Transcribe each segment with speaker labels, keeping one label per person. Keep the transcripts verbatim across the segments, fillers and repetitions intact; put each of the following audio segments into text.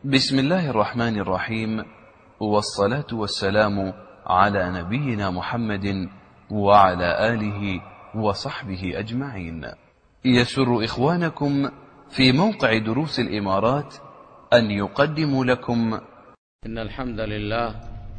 Speaker 1: بسم الله الرحمن الرحيم، والصلاة والسلام على نبينا محمد وعلى آله وصحبه أجمعين. يسر إخوانكم في موقع دروس الإمارات أن يقدموا لكم
Speaker 2: إن الحمد لله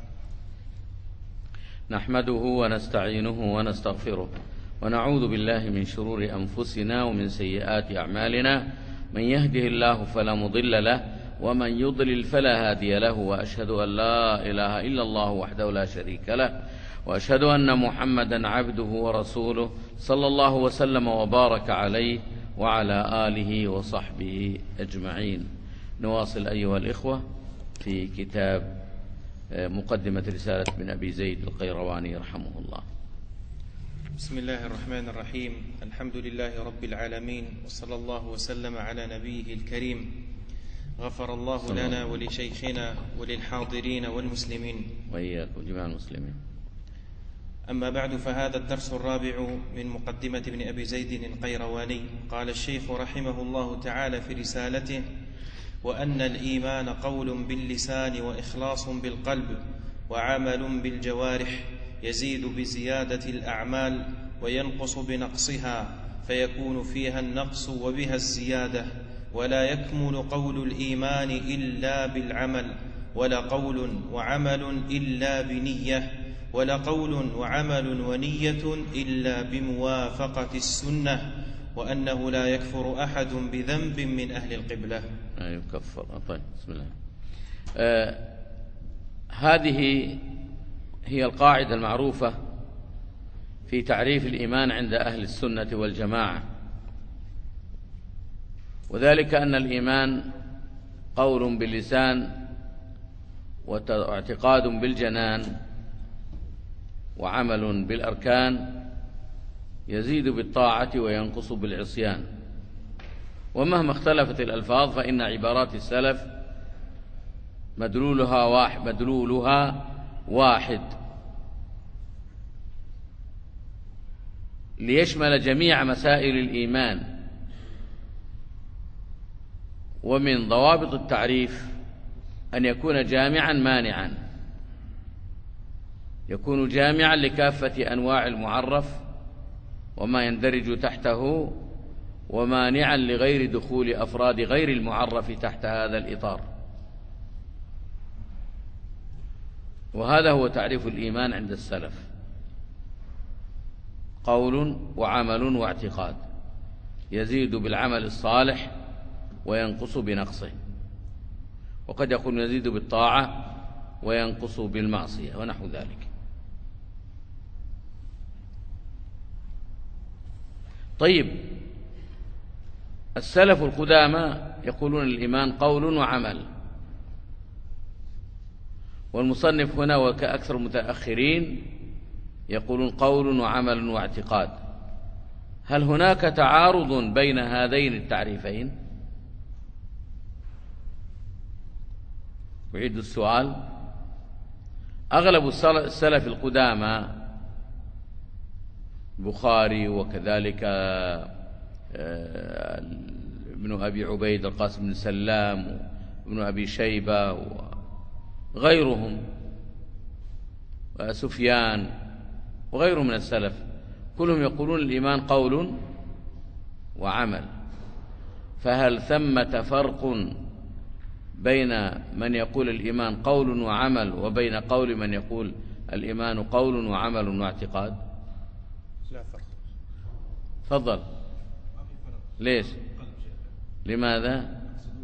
Speaker 2: نحمده ونستعينه ونستغفره ونعوذ بالله من شرور أنفسنا ومن سيئات أعمالنا، من يهده الله فلا مضل له ومن يضلل فلا هادي له، وأشهد أن لا إله إلا الله وحده لا شريك له، وأشهد أن محمدا عبده ورسوله صلى الله وسلم وبارك عليه وعلى آله وصحبه أجمعين. نواصل أيها الإخوة في كتاب مقدمة رسالة ابن أبي زيد القيرواني رحمه الله.
Speaker 3: بسم الله الرحمن الرحيم. الحمد لله رب العالمين، وصلى الله وسلم على نبيه الكريم. غفر الله لنا ولشيخنا وللحاضرين والمسلمين
Speaker 2: وإياكم جميع المسلمين.
Speaker 3: أما بعد، فهذا الدرس الرابع من مقدمة ابن أبي زيد القيرواني. قال الشيخ رحمه الله تعالى في رسالته: وأن الإيمان قول باللسان وإخلاص بالقلب وعمل بالجوارح، يزيد بزيادة الأعمال وينقص بنقصها، فيكون فيها النقص وبها الزيادة، ولا يكمل قول الإيمان إلا بالعمل، ولا قول وعمل إلا بنية، ولا قول وعمل ونية إلا بموافقة السنة، وأنه لا يكفر أحد بذنب من أهل القبلة.
Speaker 2: لا يكفر. طيب، بسم الله. آه هذه هي القاعدة المعروفة في تعريف الإيمان عند أهل السنة والجماعة، وذلك أن الإيمان قول باللسان واعتقاد بالجنان وعمل بالأركان، يزيد بالطاعة وينقص بالعصيان. ومهما اختلفت الألفاظ فإن عبارات السلف مدلولها واحد, مدلولها واحد ليشمل جميع مسائل الإيمان. ومن ضوابط التعريف أن يكون جامعا مانعا، يكون جامعا لكافة أنواع المعرف وما يندرج تحته، ومانعا لغير دخول أفراد غير المعرف تحت هذا الإطار. وهذا هو تعريف الإيمان عند السلف: قول وعمل واعتقاد، يزيد بالعمل الصالح وينقص بنقصه، وقد يكون يزيد بالطاعة وينقص بالمعصية ونحو ذلك. طيب، السلف القدامى يقولون الإيمان قول وعمل، والمصنف هنا وكأكثر المتأخرين يقولون قول وعمل واعتقاد. هل هناك تعارض بين هذين التعريفين؟ أعيد السؤال. أغلب السلف القدامى، البخاري وكذلك ابن أبي عبيد القاسم بن سلام وابن أبي شيبة وغيرهم وسفيان وغيرهم من السلف، كلهم يقولون الإيمان قول وعمل. فهل ثمة فرق بين من يقول الإيمان قول وعمل وبين قول من يقول الإيمان قول وعمل واعتقاد؟
Speaker 3: لا فرق.
Speaker 2: تفضل. ليش؟ لماذا؟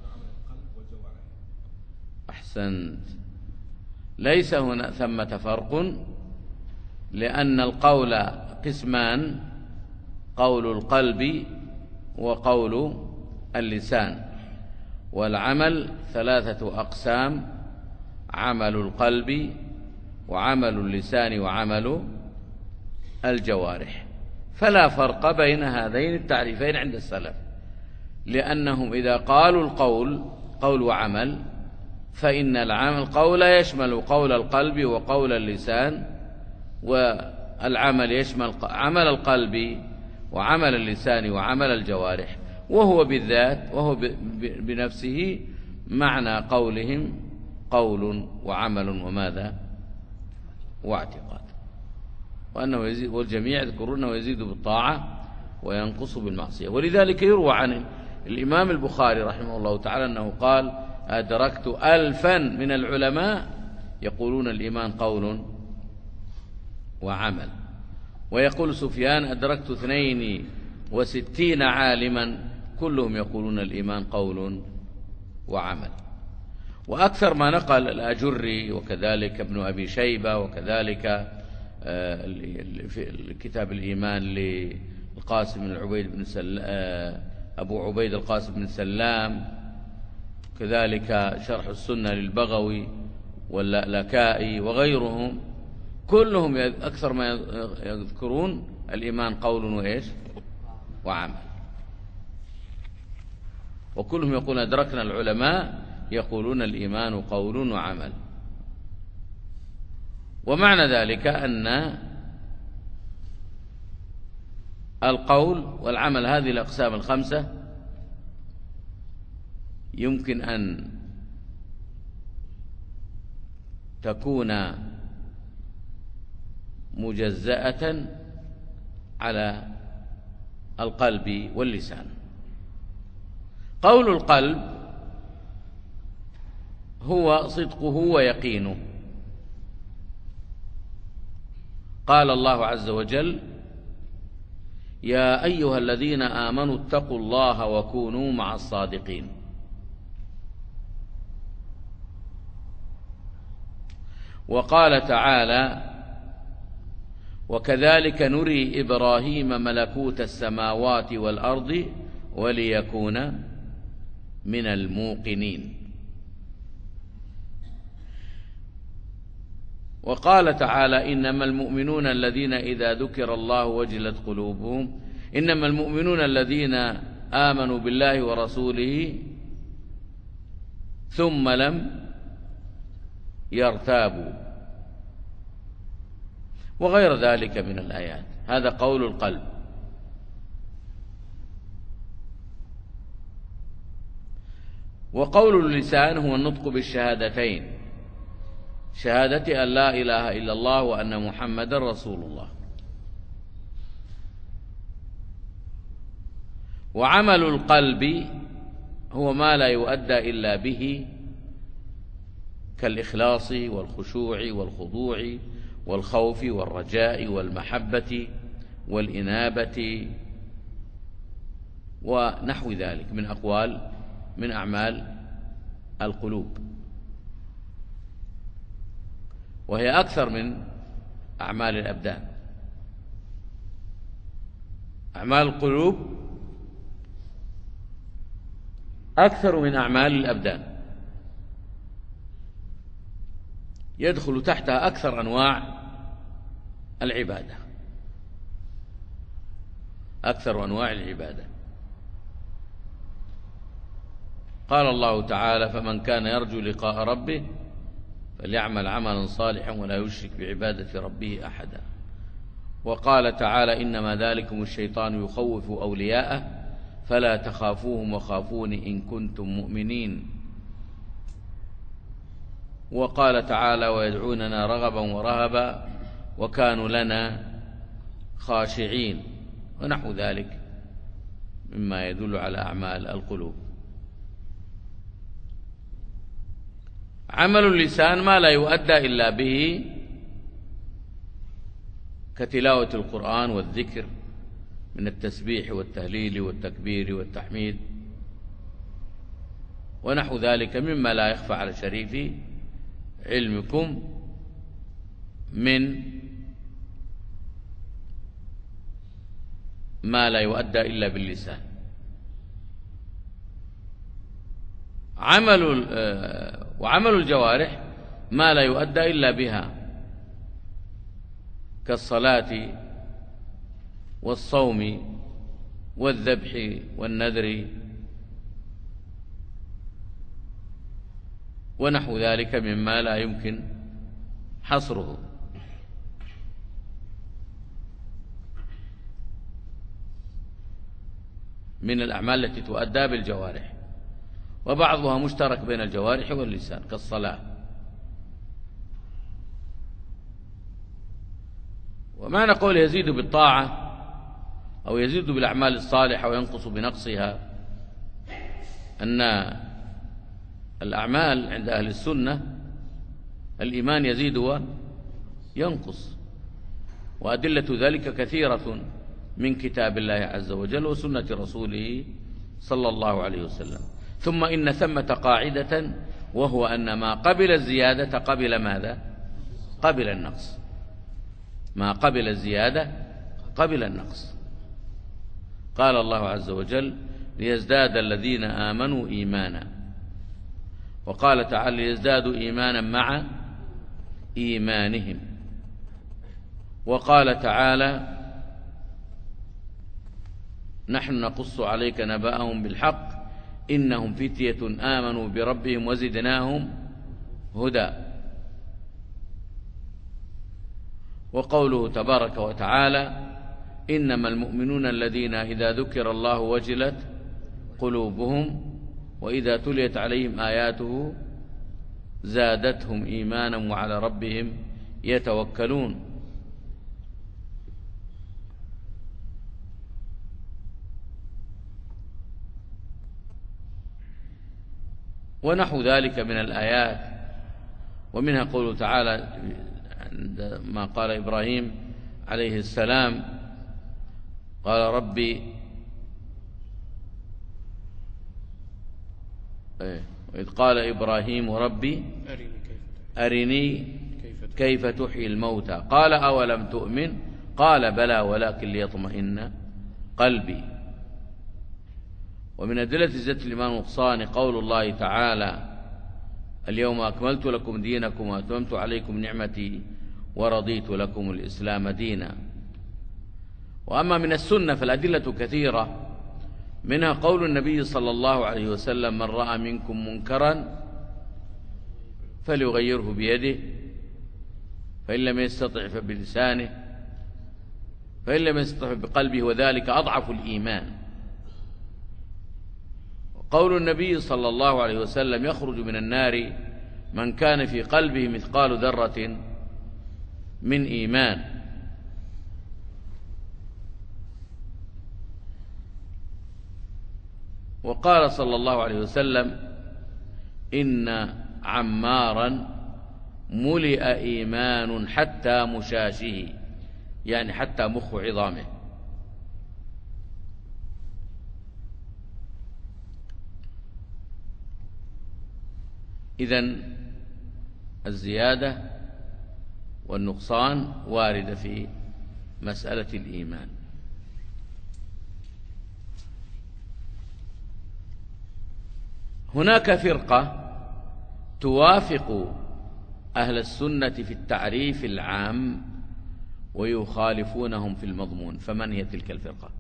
Speaker 2: أحسنت. ليس هنا ثمة فرق، لأن القول قسمان: قول القلب وقول اللسان، والعمل ثلاثة أقسام: عمل القلب وعمل اللسان وعمل الجوارح. فلا فرق بين هذين التعريفين عند السلف، لأنهم إذا قالوا القول قول وعمل فإن العمل قول يشمل قول القلب وقول اللسان، والعمل يشمل عمل القلب وعمل اللسان وعمل الجوارح. وهو بالذات وهو بنفسه معنى قولهم قول وعمل وماذا واعتقاد، وأنه يزيد، والجميع يذكرون أنه يزيد بالطاعة وينقص بالمعصية. ولذلك يروى عن الإمام البخاري رحمه الله تعالى أنه قال: أدركت ألفا من العلماء يقولون الإيمان قول وعمل. ويقول سفيان: أدركت اثنين وستين عالما كلهم يقولون الإيمان قول وعمل. وأكثر ما نقل الأجري وكذلك ابن أبي شيبة وكذلك كتاب الإيمان للقاسم بن عبيد بن سلام أبو عبيد القاسم بن سلام، كذلك شرح السنة للبغوي واللالكائي وغيرهم، كلهم أكثر ما يذكرون الإيمان قول وإيش وعمل، وكلهم يقولون أدركنا العلماء يقولون الإيمان قول وعمل. ومعنى ذلك أن القول والعمل هذه الأقسام الخمسة يمكن أن تكون مجزأة على القلب واللسان. قول القلب هو صدقه ويقينه. قال الله عز وجل: يا أيها الذين آمنوا اتقوا الله وكونوا مع الصادقين. وقال تعالى: وكذلك نري إبراهيم ملكوت السماوات والأرض وليكون من الموقنين. وقال تعالى: إنما المؤمنون الذين إذا ذكر الله وجلت قلوبهم إنما المؤمنون الذين آمنوا بالله ورسوله ثم لم يرتابوا، وغير ذلك من الآيات. هذا قول القلب. وقول اللسان هو النطق بالشهادتين، شهادة أن لا إله إلا الله وأن محمد رسول الله. وعمل القلب هو ما لا يؤدى إلا به كالإخلاص والخشوع والخضوع والخوف والرجاء والمحبة والإنابة ونحو ذلك من أقوال من أعمال القلوب، وهي أكثر من أعمال الأبدان. أعمال القلوب أكثر من أعمال الأبدان، يدخل تحتها أكثر أنواع العبادة، أكثر أنواع العبادة. قال الله تعالى: فمن كان يرجو لقاء ربه فليعمل عملا صالحا ولا يشرك بعبادة ربه أحدا. وقال تعالى: إنما ذلكم الشيطان يخوف أولياءه فلا تخافوهم وخافون إن كنتم مؤمنين. وقال تعالى: ويدعوننا رغبا ورهبا وكانوا لنا خاشعين، ونحو ذلك مما يدل على أعمال القلوب. عمل اللسان ما لا يؤدى إلا به كتلاوة القرآن والذكر من التسبيح والتهليل والتكبير والتحميد ونحو ذلك مما لا يخفى على شريف علمكم من ما لا يؤدى إلا باللسان. عمل وعمل الجوارح ما لا يؤدى إلا بها كالصلاة والصوم والذبح والنذر ونحو ذلك مما لا يمكن حصره. من الأعمال التي تؤدى بالجوارح. وبعضها مشترك بين الجوارح واللسان كالصلاة. ومعنى قول يزيد بالطاعة أو يزيد بالأعمال الصالحة وينقص بنقصها أن الأعمال عند أهل السنة الإيمان يزيد وينقص، وأدلة ذلك كثيرة من كتاب الله عز وجل وسنة رسوله صلى الله عليه وسلم. ثم إن ثمة قاعدة، وهو أن ما قبل الزيادة قبل ماذا؟ قبل النقص. ما قبل الزيادة قبل النقص. قال الله عز وجل: ليزداد الذين آمنوا إيمانا. وقال تعالى: ليزدادوا إيمانا مع إيمانهم. وقال تعالى: نحن نقص عليك نبأهم بالحق إنهم فتية آمنوا بربهم وزدناهم هدى. وقوله تبارك وتعالى: إنما المؤمنون الذين إذا ذكر الله وجلت قلوبهم وإذا تليت عليهم آياته زادتهم إيمانا وعلى ربهم يتوكلون. ونحو ذلك من الآيات. ومنها قوله تعالى عندما قال إبراهيم عليه السلام: قال ربي إذ قال إبراهيم ربي أرني كيف تحيي الموتى قال أولم تؤمن قال بلى ولكن ليطمئن قلبي. ومن أدلة زيادة الإيمان والنقصان قول الله تعالى: اليوم أكملت لكم دينكم وأتممت عليكم نعمتي ورضيت لكم الإسلام دينا. وأما من السنة فالأدلة كثيرة، منها قول النبي صلى الله عليه وسلم: من رأى منكم منكرا فليغيره بيده فإن لم يستطع فبلسانه فإن لم يستطع بقلبه وذلك أضعف الإيمان. قول النبي صلى الله عليه وسلم: يخرج من النار من كان في قلبه مثقال ذرة من إيمان. وقال صلى الله عليه وسلم: إن عمارا ملئ إيمان حتى مشاشه، يعني حتى مخ عظامه. إذن الزيادة والنقصان واردة في مسألة الإيمان. هناك فرقة توافق أهل السنة في التعريف العام ويخالفونهم في المضمون، فمن هي تلك الفرقة؟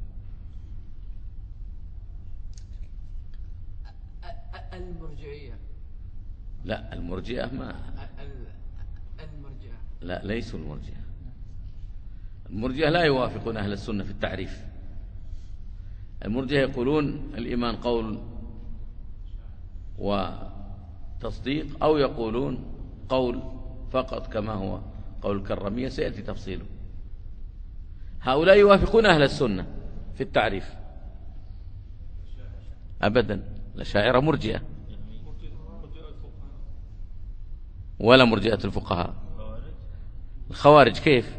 Speaker 4: المرجئية.
Speaker 2: لا، المرجئة ما
Speaker 4: المرجئة
Speaker 2: لا، ليسوا المرجئة. المرجئة لا يوافقون أهل السنة في التعريف. المرجئة يقولون الإيمان قول وتصديق، أو يقولون قول فقط كما هو قول الكرمية، سيأتي تفصيله. هؤلاء يوافقون أهل السنة في التعريف أبدا. الأشاعرة مرجئة ولا مرجئة الفقهاء. الخوارج كيف؟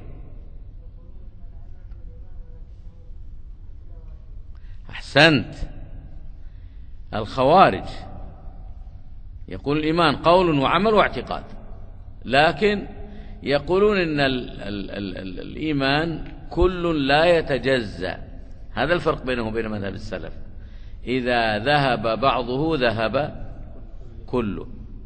Speaker 2: أحسنت. الخوارج يقول الإيمان قول وعمل واعتقاد، لكن يقولون إن ال ال ال ال الإيمان كل لا يتجزأ. هذا الفرق بينه وبين مذهب السلف. إذا ذهب بعضه ذهب كله.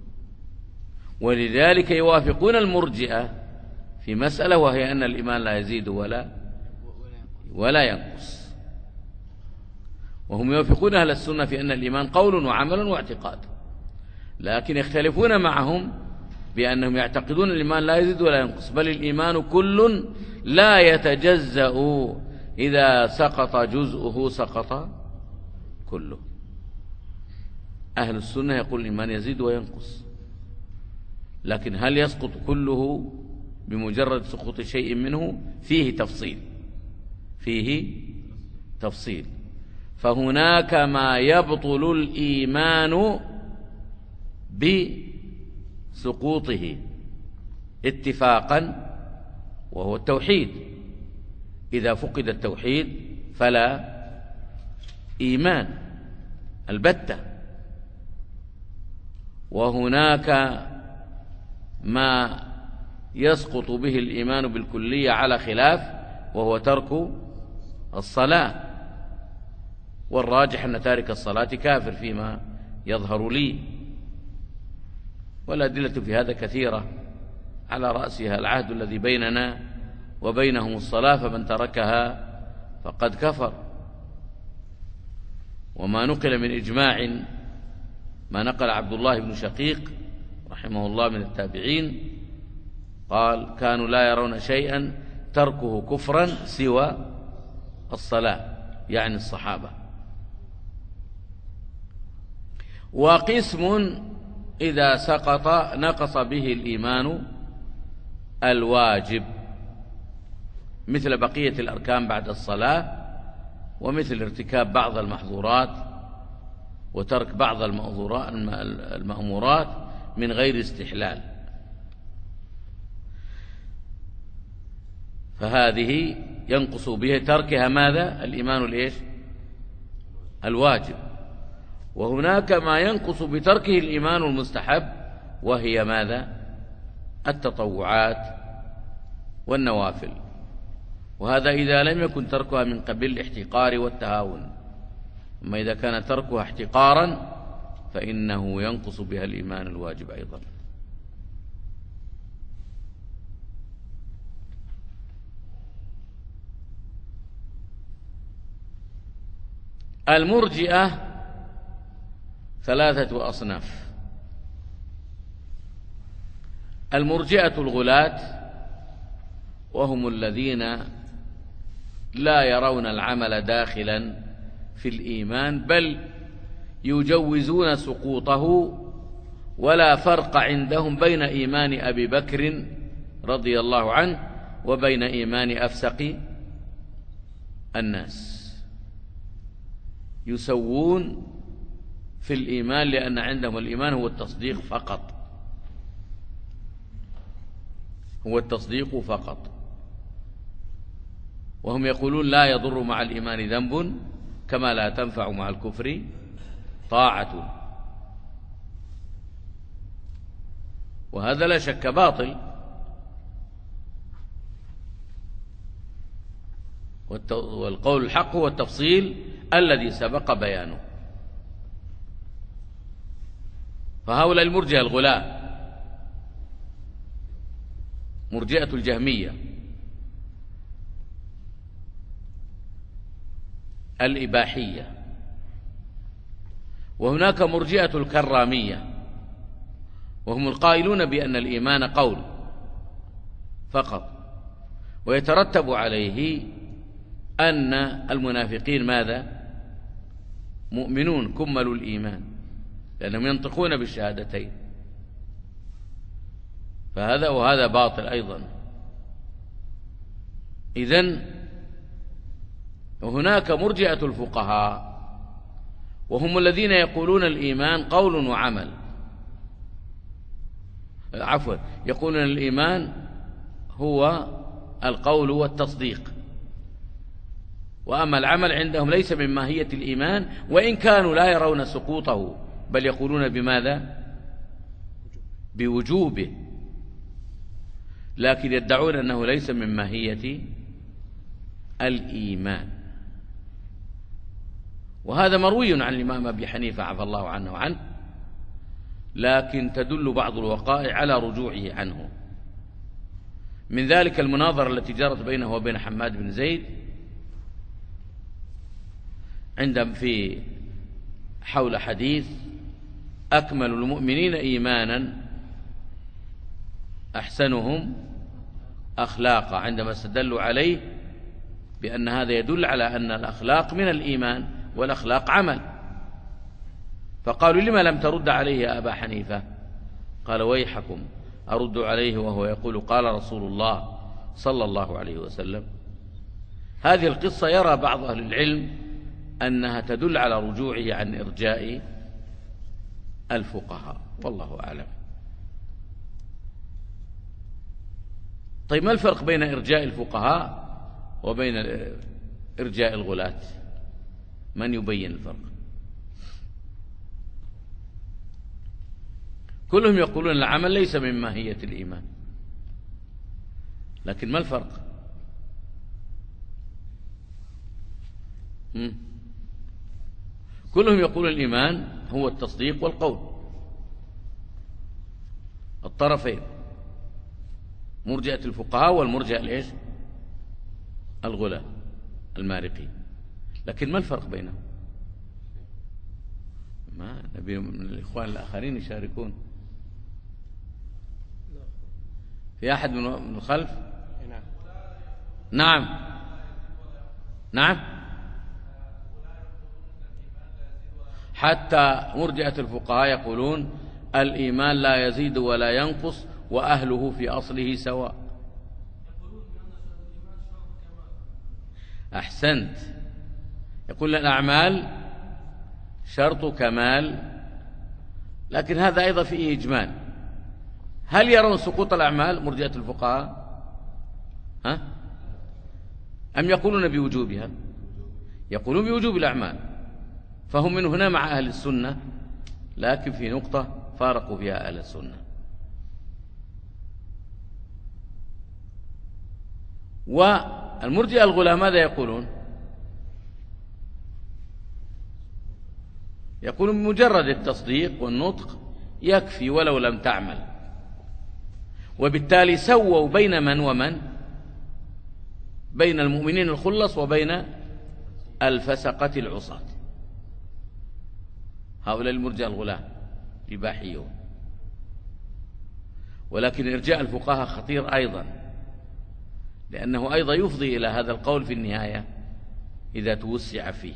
Speaker 2: ولذلك يوافقون المرجئة في مسألة، وهي أن الإيمان لا يزيد ولا ولا ينقص. وهم يوافقون أهل السنة في أن الإيمان قول وعمل واعتقاد، لكن يختلفون معهم بأنهم يعتقدون الإيمان لا يزيد ولا ينقص، بل الإيمان كل لا يتجزأ، إذا سقط جزءه سقط كله. أهل السنة يقول الإيمان يزيد وينقص، لكن هل يسقط كله بمجرد سقوط شيء منه؟ فيه تفصيل، فيه تفصيل. فهناك ما يبطل الإيمان بسقوطه اتفاقا وهو التوحيد. إذا فقد التوحيد فلا إيمان البتة. وهناك ما يسقط به الإيمان بالكلية على خلاف وهو ترك الصلاة، والراجح أن تارك الصلاة كافر فيما يظهر لي، والأدلة في هذا كثيرة، على رأسها العهد الذي بيننا وبينهم الصلاة، فمن تركها فقد كفر. وما نقل من إجماع، ما نقل عبد الله بن شقيق رحمه الله من التابعين قال: كانوا لا يرون شيئا تركه كفرا سوى الصلاة، يعني الصحابة. وقسم إذا سقط نقص به الإيمان الواجب، مثل بقية الأركان بعد الصلاة، ومثل ارتكاب بعض المحظورات وترك بعض المأمورات من غير استحلال، فهذه ينقص به تركها ماذا؟ الإيمان الإيش؟ الواجب. وهناك ما ينقص بتركه الإيمان المستحب، وهي ماذا؟ التطوعات والنوافل. وهذا إذا لم يكن تركها من قبل الاحتقار والتهاون، أما إذا كان تركها احتقارا فإنه ينقص بها الإيمان الواجب أيضا. المرجئة ثلاثة أصناف: المرجئة الغلاة، وهم الذين لا يرون العمل داخلا في الإيمان، بل يجوزون سقوطه، ولا فرق عندهم بين إيمان أبي بكر رضي الله عنه وبين إيمان أفسق الناس. يسوون في الإيمان، لأن عندهم الإيمان هو التصديق فقط، هو التصديق فقط. وهم يقولون: لا يضر مع الإيمان ذنب كما لا تنفع مع الكفر طاعة. وهذا لا شك باطل، والقول الحق هو التفصيل الذي سبق بيانه. فهؤلاء المرجئة الغلاة، مرجئة الجهمية الإباحية، وهناك مرجئة الكرامية، وهم القائلون بأن الإيمان قول فقط، ويترتب عليه أن المنافقين ماذا؟ مؤمنون كملوا الإيمان، لأنهم ينطقون بالشهادتين. فهذا وهذا باطل أيضا. إذن هناك مرجئة الفقهاء، وهم الذين يقولون الإيمان قول وعمل، عفوا يقولون الإيمان هو القول والتصديق، وأما العمل عندهم ليس من ماهية الإيمان، وإن كانوا لا يرون سقوطه، بل يقولون بماذا؟ بوجوبه، لكن يدعون أنه ليس من ماهية الإيمان. وهذا مروي عن الإمام أبي حنيفة عفى الله عنه وعنه، لكن تدل بعض الوقائع على رجوعه عنه. من ذلك المناظرة التي جرت بينه وبين حماد بن زيد عندما في حول حديث أكمل المؤمنين إيمانا أحسنهم أخلاقا، عندما استدلوا عليه بأن هذا يدل على أن الأخلاق من الإيمان والأخلاق عمل. فقالوا لما لم ترد عليه يا أبا حنيفة؟ قال ويحكم أرد عليه وهو يقول قال رسول الله صلى الله عليه وسلم. هذه القصة يرى بعض أهل العلم أنها تدل على رجوعه عن إرجاء الفقهاء، والله أعلم. طيب ما الفرق بين إرجاء الفقهاء وبين إرجاء الغلاة؟ من يبين الفرق؟ كلهم يقولون العمل ليس من ماهية الإيمان، لكن ما الفرق؟ مم. كلهم يقولون الإيمان هو التصديق والقول، الطرفين، مرجئة الفقهاء والمرجئة الإيش؟ الغلاة المارقين. لكن ما الفرق بينهم؟ ما نبي من الإخوان الآخرين يشاركون. في أحد من الخلف؟ نعم نعم. حتى مرجئة الفقهاء يقولون الإيمان لا يزيد ولا ينقص وأهله في أصله سواء. أحسنت. يقول الأعمال شرط كمال، لكن هذا أيضا فيه إجمال. هل يرون سقوط الأعمال مرجئة الفقهاء؟ ها؟ أم يقولون بوجوبها؟ يقولون بوجوب الأعمال، فهم من هنا مع أهل السنة، لكن في نقطة فارقوا فيها أهل السنة. والمرجئة الغلاة ماذا يقولون؟ يقولون بمجرد التصديق والنطق يكفي ولو لم تعمل، وبالتالي سووا بين من ومن؟ بين المؤمنين الخلص وبين الفسقة العصاة. هؤلاء المرجئة الغلاة إباحيون. ولكن إرجاء الفقهاء خطير أيضا، لأنه أيضا يفضي إلى هذا القول في النهاية إذا توسع فيه.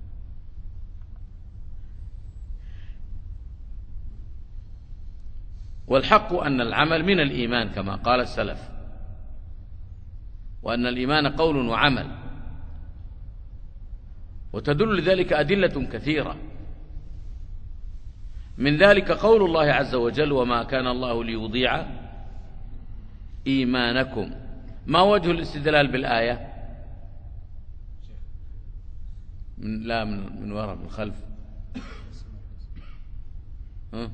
Speaker 2: والحق أن العمل من الإيمان كما قال السلف، وأن الإيمان قول وعمل، وتدل لذلك أدلة كثيرة، من ذلك قول الله عز وجل وما كان الله ليضيع إيمانكم. ما وجه الاستدلال بالآية؟ من لا من, من وراء من خلف. ها؟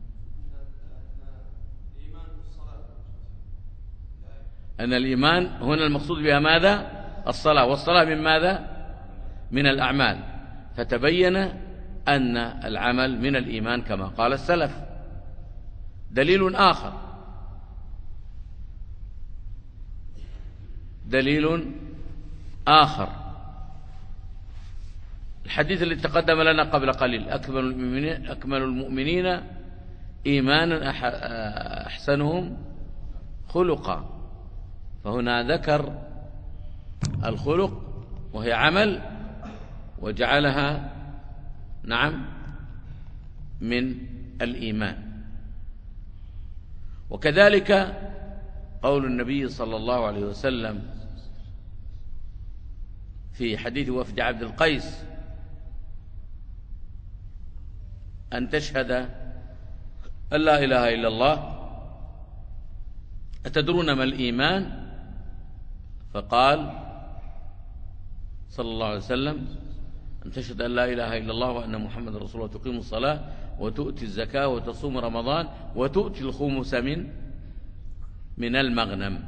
Speaker 2: أن الإيمان هنا المقصود بها ماذا؟ الصلاة، والصلاة من ماذا؟ من الأعمال، فتبين أن العمل من الإيمان كما قال السلف. دليل آخر، دليل آخر الحديث الذي تقدم لنا قبل قليل: أكمل المؤمنين, أكمل المؤمنين إيمانا أحسنهم خلقا. فهنا ذكر الخلق وهي عمل وجعلها نعم من الإيمان. وكذلك قول النبي صلى الله عليه وسلم في حديث وفد عبد القيس: أن تشهد أن لا إله إلا الله. أتدرون ما الإيمان؟ فقال صلى الله عليه وسلم: أن تشهد أن لا إله إلا الله وأن محمد رسول الله، تقيم الصلاة وتؤتي الزكاة وتصوم رمضان وتؤتي الخمس من من المغنم.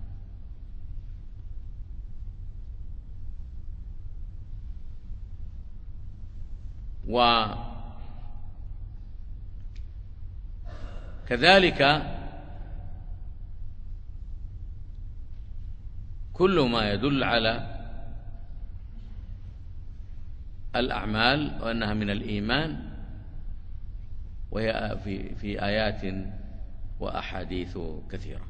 Speaker 2: وكذلك كل ما يدل على الأعمال وأنها من الإيمان، وهي في في آيات وأحاديث كثيرة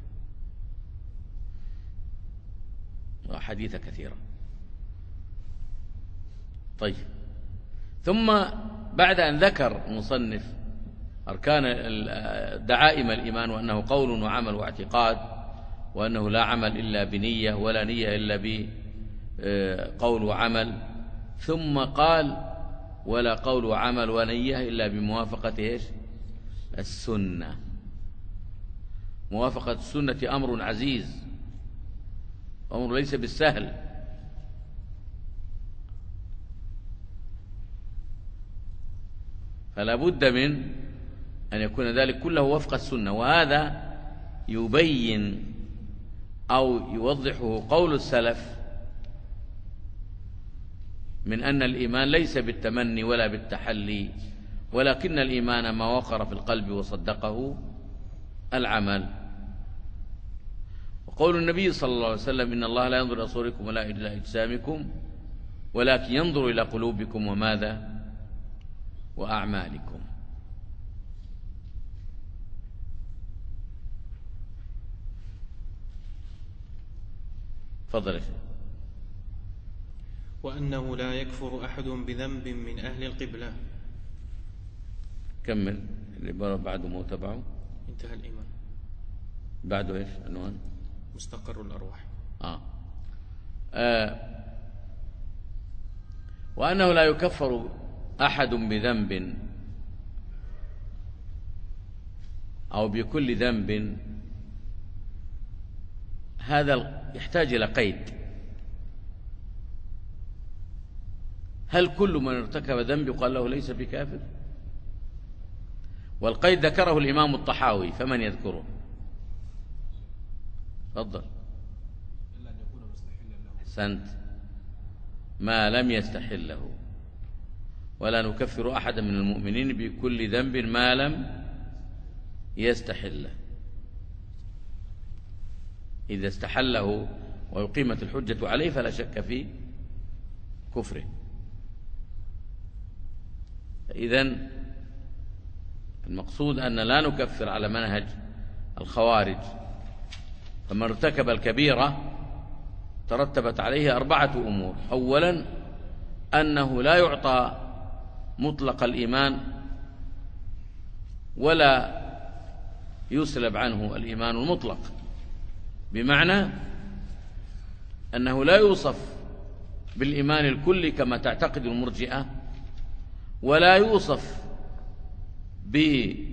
Speaker 2: وأحاديث كثيرة. طيب، ثم بعد أن ذكر المصنف أركان دعائم الإيمان وأنه قول وعمل واعتقاد، وأنه لا عمل إلا بنية ولا نية إلا بقول وعمل، ثم قال ولا قول وعمل ونية إلا بموافقة إيش؟ السنة. موافقة السنة أمر عزيز، أمر ليس بالسهل. فلا بد من أن يكون ذلك كله وفق السنة، وهذا يبين أو يوضحه قول السلف من أن الإيمان ليس بالتمني ولا بالتحلي، ولكن الإيمان ما وقر في القلب وصدقه العمل. وقول النبي صلى الله عليه وسلم إن الله لا ينظر إلى صوركم ولا إلى أجسامكم ولكن ينظر إلى قلوبكم وماذا وأعمالكم. فضل يا شيخ.
Speaker 3: وأنه لا يكفر أحد بذنب من أهل القبلة.
Speaker 2: كمل العبارة بعد ما تبعه.
Speaker 3: انتهى الإيمان.
Speaker 2: بعده إيش عنوان؟
Speaker 3: مستقر الأرواح.
Speaker 2: آه. آه. وأنه لا يكفر أحد بذنب أو بكل ذنب، هذا يحتاج إلى قيد. هل كل من ارتكب ذنب يقال له ليس بكافر؟ والقيد ذكره الإمام الطحاوي، فمن يذكره؟ تفضل. أحسنت. ما لم يستحل له. ولا نكفر أحدا من المؤمنين بكل ذنب ما لم يستحله. إذا استحله ويقيمت الحجة عليه فلا شك في كفره. إذن المقصود أن لا نكفر على منهج الخوارج، فمن ارتكب الكبيرة ترتبت عليه أربعة أمور. أولا أنه لا يعطى مطلق الإيمان ولا يسلب عنه الإيمان المطلق، بمعنى أنه لا يوصف بالإيمان الكلي كما تعتقد المرجئة، ولا يوصف بعدم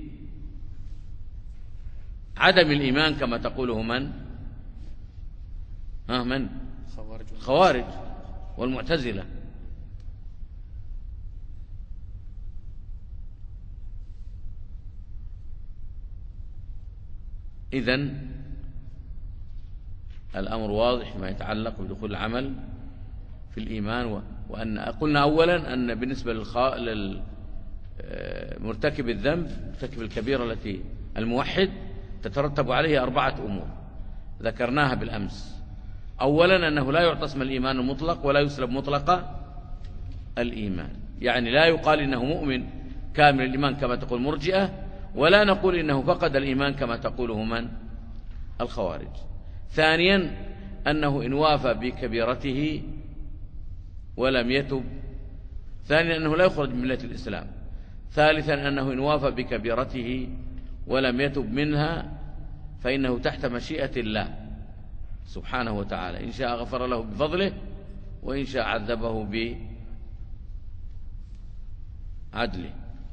Speaker 2: الإيمان كما تقوله من؟ ها من؟ خوارج والمعتزلة. إذن الأمر واضح فيما يتعلق بدخول العمل في الإيمان. وأن قلنا أولا أن بالنسبة للمرتكب الذنب مرتكب الكبيرة التي الموحد تترتب عليه أربعة أمور ذكرناها بالأمس. أولا أنه لا يعطى اسم الإيمان المطلق ولا يسلب مطلق الإيمان، يعني لا يقال إنه مؤمن كامل الإيمان كما تقول مرجئة، ولا نقول إنه فقد الإيمان كما تقوله من؟ الخوارج. ثانيا أنه إن وافى بكبيرته ولم يتب، ثانيا أنه لا يخرج من ملة الإسلام. ثالثا أنه إن وافى بكبيرته ولم يتب منها فإنه تحت مشيئة الله سبحانه وتعالى، إن شاء غفر له بفضله وإن شاء عذبه بعدله.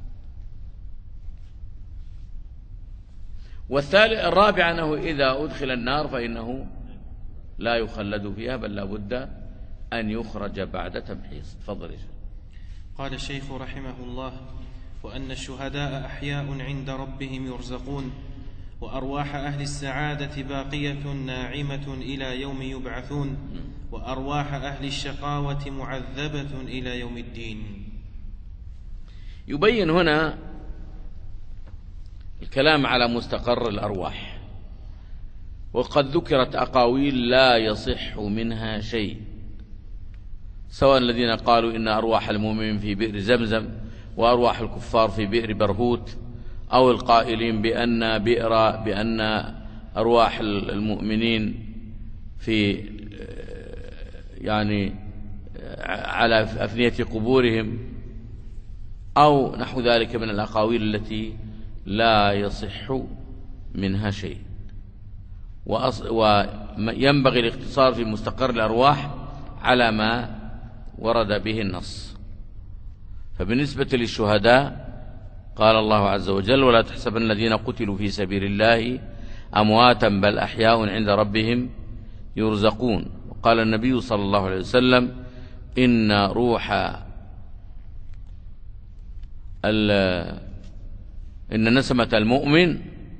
Speaker 2: والثالث الرابع أنه إذا أدخل النار فإنه لا يخلد فيها بل لا بد أن يخرج بعد تمحيص. تفضل.
Speaker 3: قال الشيخ رحمه الله: وأن الشهداء أحياء عند ربهم يرزقون، وأرواح أهل السعادة باقية ناعمة إلى يوم يبعثون، وأرواح أهل الشقاوة معذبة إلى يوم الدين.
Speaker 2: يبين هنا الكلام على مستقر الأرواح، وقد ذكرت أقاويل لا يصح منها شيء، سواء الذين قالوا إن أرواح المؤمنين في بئر زمزم وأرواح الكفار في بئر برهوت، أو القائلين بأن بئر بأن أرواح المؤمنين في يعني على أفنية قبورهم أو نحو ذلك من الأقاويل التي لا يصح منها شيء. وينبغي الاقتصار في مستقر الأرواح على ما ورد به النص. فبالنسبة للشهداء قال الله عز وجل: ولا تحسبن الذين قتلوا في سبيل الله أمواتا بل أحياء عند ربهم يرزقون. وقال النبي صلى الله عليه وسلم: إن روح إن نسمة المؤمن،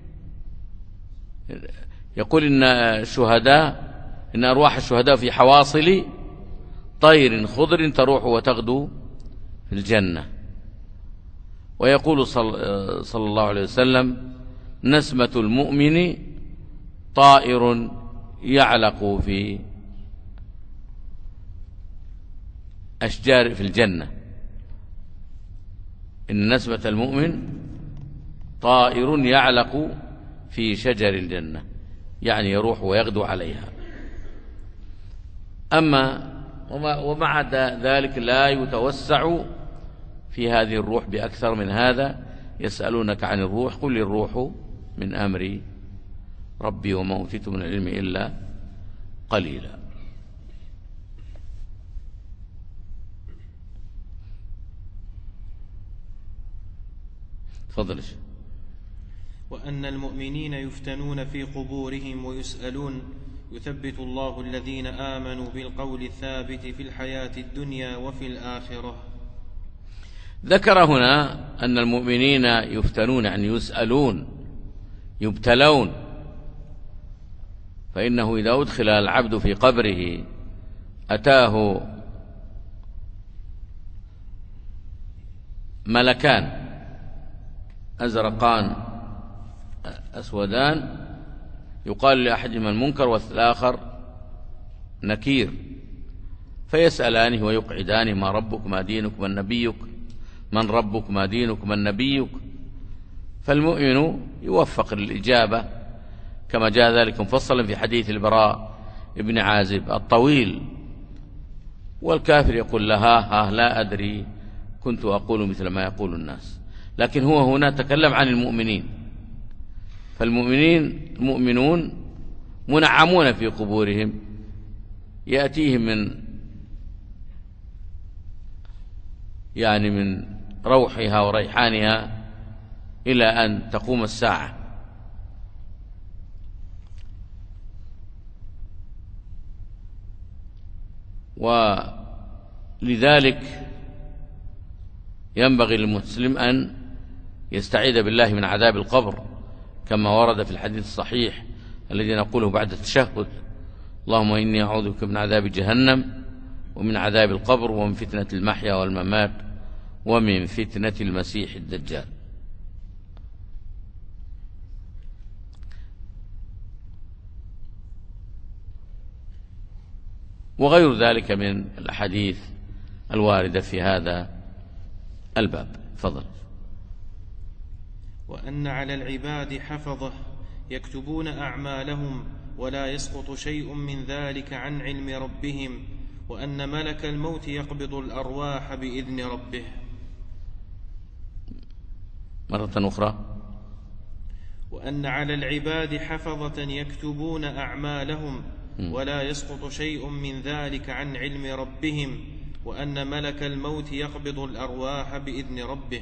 Speaker 2: يقول إن الشهداء إن أرواح الشهداء في حواصل طير خضر تروح وتغدو في الجنة. ويقول صلى الله عليه وسلم: نسمة المؤمن طائر يعلق في أشجار في الجنة. إن نسمة المؤمن طائر يعلق في شجر الجنة، يعني يروح ويغدو عليها. أما ومع ذلك لا يتوسع في هذه الروح بأكثر من هذا. يسألونك عن الروح قل الروح من أمر ربي وما أوتيت من العلم إلا قليلا. تفضل.
Speaker 3: وأن المؤمنين يفتنون في قبورهم ويسألون يثبت الله الذين آمنوا بالقول الثابت في الحياة الدنيا وفي الآخرة.
Speaker 2: ذكر هنا أن المؤمنين يفتنون، يعني يسألون، يبتلون. فإنه إذا أدخل العبد في قبره أتاه ملكان أزرقان أسودان، يقال لأحدهما المنكر والآخر نكير، فيسألانه ويقعدانه: ما ربك ما دينك من نبيك، من ربك ما دينك من نبيك. فالمؤمن يوفق للإجابة كما جاء ذلك مفصلا في حديث البراء ابن عازب الطويل. والكافر يقول لها: ها لا أدري، كنت أقول مثل ما يقول الناس. لكن هو هنا تكلم عن المؤمنين، فالمؤمنين المؤمنون منعمون في قبورهم، يأتيهم من يعني من روحها وريحانها إلى أن تقوم الساعة. ولذلك ينبغي للمسلم أن يستعيذ بالله من عذاب القبر كما ورد في الحديث الصحيح الذي نقوله بعد التشهد: اللهم إني أعوذ بك من عذاب جهنم ومن عذاب القبر ومن فتنة المحيا والممات ومن فتنة المسيح الدجال. وغير ذلك من الأحاديث الواردة في هذا الباب. فضل.
Speaker 3: وأن على العباد حفظة يكتبون أعمالهم ولا يسقط شيء من ذلك عن علم ربهم، وأن ملك الموت يقبض الأرواح بإذن ربه.
Speaker 2: مرة أخرى.
Speaker 3: وأن على العباد حفظة يكتبون أعمالهم ولا يسقط شيء من ذلك عن علم ربهم، وأن ملك الموت يقبض الأرواح بإذن ربه.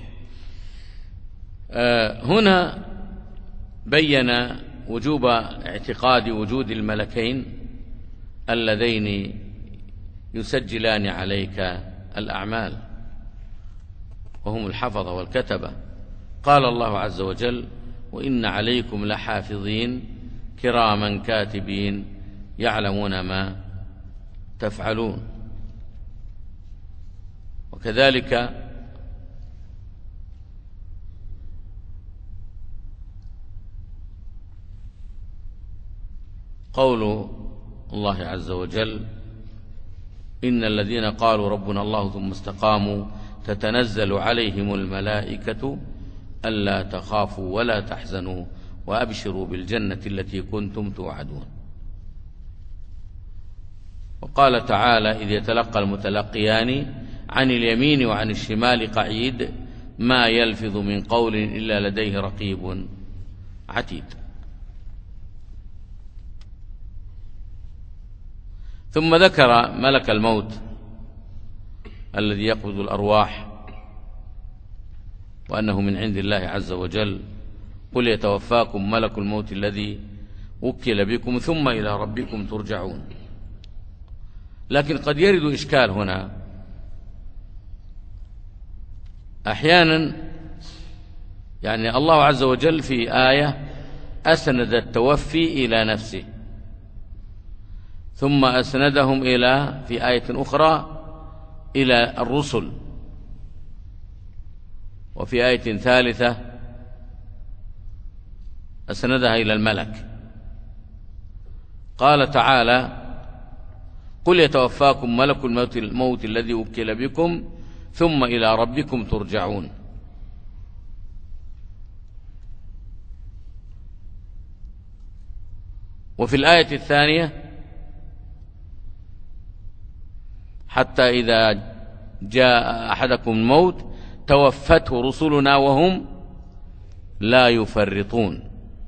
Speaker 2: آه هنا بين وجوب اعتقاد وجود الملكين اللذين يسجلان عليك الأعمال، وهم الحفظة والكتبة. قال الله عز وجل: وإن عليكم لحافظين كراما كاتبين يعلمون ما تفعلون. وكذلك قول الله عز وجل: إن الذين قالوا ربنا الله ثم استقاموا تتنزل عليهم الملائكة ألا تخافوا ولا تحزنوا وأبشروا بالجنة التي كنتم توعدون. وقال تعالى: إذ يتلقى المتلقيان عن اليمين وعن الشمال قعيد ما يلفظ من قول إلا لديه رقيب عتيد. ثم ذكر ملك الموت الذي يقبض الأرواح وأنه من عند الله عز وجل. قل يتوفاكم ملك الموت الذي وكل بكم ثم إلى ربكم ترجعون. لكن قد يرد إشكال هنا. أحيانا يعني الله عز وجل في آية أسند التوفي إلى نفسه، ثم أسندهم إلى في آية أخرى إلى الرسل، وفي آية ثالثة أسندها إلى الملك. قال تعالى: قل يتوفاكم ملك الموت, الموت الذي وكل بكم ثم إلى ربكم ترجعون. وفي الآية الثانية: حتى إذا جاء أحدكم الموت توفته رسلنا وهم لا يفرطون.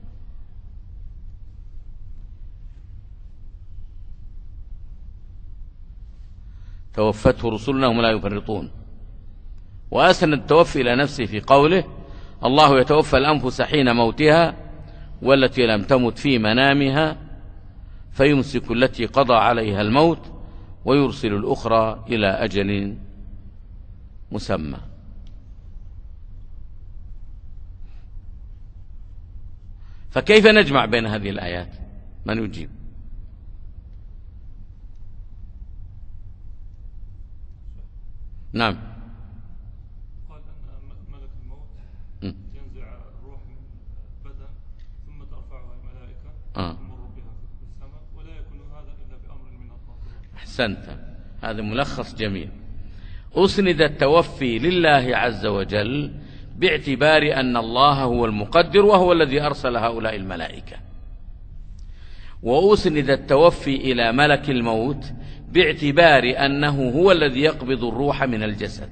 Speaker 2: توفته رسلنا وهم لا يفرطون. وأسند التوفي إلى نفسه في قوله: الله يتوفى الأنفس حين موتها والتي لم تمت في منامها فيمسك التي قضى عليها الموت ويرسل الأخرى إلى أجل مسمى. فكيف نجمع بين هذه الآيات؟ من يجيب؟ نعم.
Speaker 5: قال أن ملك الموت ينزع الروح من بدن ثم ترفعها الملائكة تمر بها في السماء ولا يكون هذا إلا بأمر من الله.
Speaker 2: أحسنت، هذا ملخص جميل. أسند التوفي لله عز وجل باعتبار أن الله هو المقدر وهو الذي أرسل هؤلاء الملائكة، وأسند التوفي إلى ملك الموت باعتبار أنه هو الذي يقبض الروح من الجسد،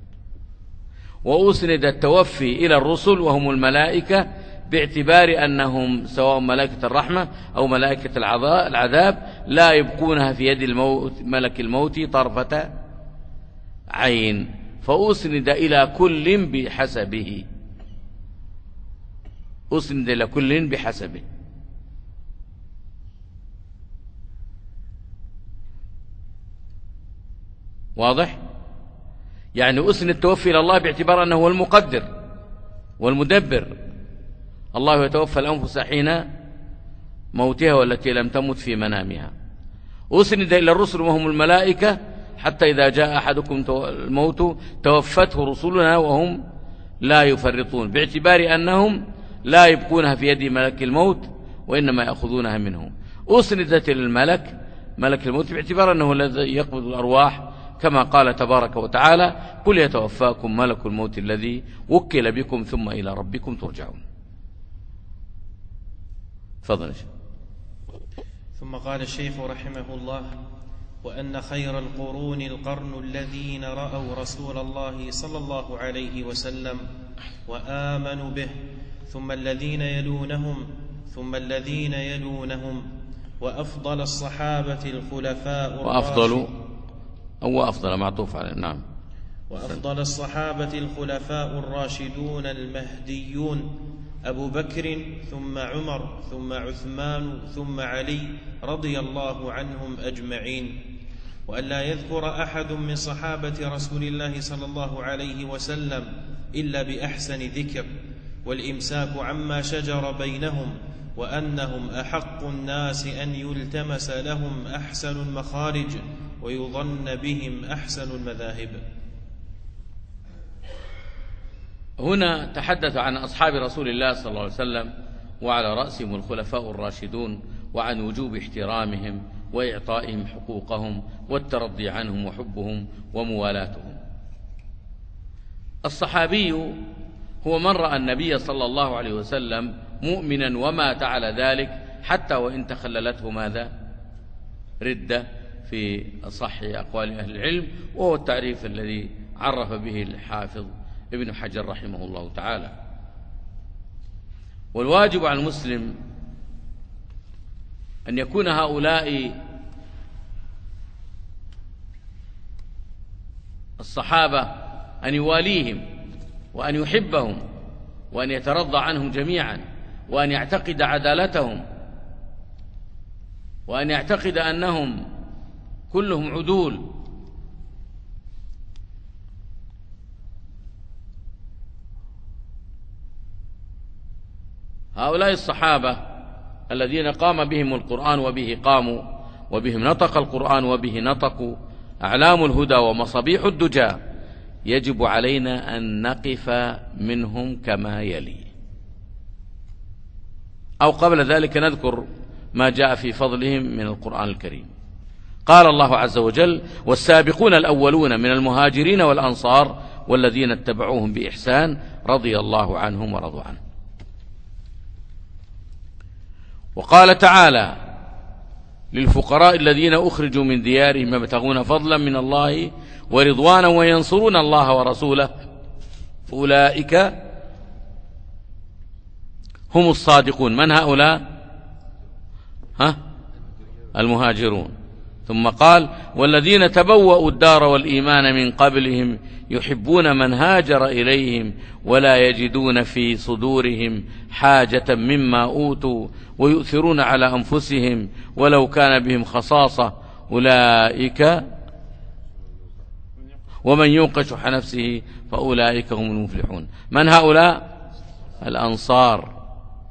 Speaker 2: وأسند التوفي إلى الرسل وهم الملائكة باعتبار أنهم سواء ملائكة الرحمة أو ملائكة العذاب لا يبقونها في يد الموت ملك الموت طرفة عين، فأسند إلى كل بحسبه. أسند إلى كل بحسبه. واضح؟ يعني أسند التوفي إلى الله باعتبار أنه هو المقدر والمدبر. الله يتوفى الأنفس حين موتها والتي لم تمت في منامها. أسند إلى الرسل وهم الملائكة حتى إذا جاء أحدكم الموت توفته رسلنا وهم لا يفرطون، باعتبار أنهم لا يبقونها في يد ملك الموت وإنما يأخذونها منه. أسندت إلى الملك ملك الموت باعتبار أنه الذي يقبض الأرواح كما قال تبارك وتعالى: قل يتوفاكم ملك الموت الذي وكل بكم ثم إلى ربكم ترجعون. تفضل.
Speaker 3: ثم قال الشيخ رحمه الله: وأن خير القرون القرن الذين رأوا رسول الله صلى الله عليه وسلم وآمنوا به، ثم الذين يلونهم ثم الذين يلونهم وأفضل الصحابة الخلفاء
Speaker 2: وأفضل أو أفضل معطوف عليه. نعم.
Speaker 3: وأفضل الصحابة الخلفاء الراشدون المهديون أبو بكر ثم عمر ثم عثمان ثم علي رضي الله عنهم أجمعين. وأن لا يذكر أحد من صحابة رسول الله صلى الله عليه وسلم إلا بأحسن ذكر، والإمساك عما شجر بينهم، وأنهم أحق الناس أن يلتمس لهم أحسن المخارج ويظن بهم أحسن المذاهب.
Speaker 2: هنا تحدث عن أصحاب رسول الله صلى الله عليه وسلم وعلى رأسهم الخلفاء الراشدون، وعن وجوب احترامهم وإعطائهم حقوقهم والترضي عنهم وحبهم وموالاتهم. الصحابي هو من رأى النبي صلى الله عليه وسلم مؤمنا ومات على ذلك حتى وإن تخللته ماذا؟ ردة في أصح أقوال أهل العلم، وهو التعريف الذي عرف به الحافظ ابن حجر رحمه الله تعالى. والواجب على المسلم أن يكون هؤلاء الصحابة أن يواليهم وأن يحبهم وأن يترضى عنهم جميعا وأن يعتقد عدالتهم وأن يعتقد أنهم كلهم عدول. هؤلاء الصحابة الذين قام بهم القرآن وبه قاموا وبهم نطق القرآن وبه نطقوا، أعلام الهدى ومصابيح الدجى، يجب علينا أن نقف منهم كما يلي. أو قبل ذلك نذكر ما جاء في فضلهم من القرآن الكريم. قال الله عز وجل: والسابقون الأولون من المهاجرين والأنصار والذين اتبعوهم بإحسان رضي الله عنهم ورضوا عنه. وقال تعالى: للفقراء الذين أخرجوا من ديارهم يبتغون فضلا من الله ورضوانا وينصرون الله ورسوله أولئك هم الصادقون. من هؤلاء؟ ها؟ المهاجرون. ثم قال: والذين تبوأوا الدار والإيمان من قبلهم يحبون من هاجر إليهم ولا يجدون في صدورهم حاجة مما أوتوا ويؤثرون على أنفسهم ولو كان بهم خصاصة أولئك ومن يوق شح نفسه فأولئك هم المفلحون. من هؤلاء؟ الأنصار.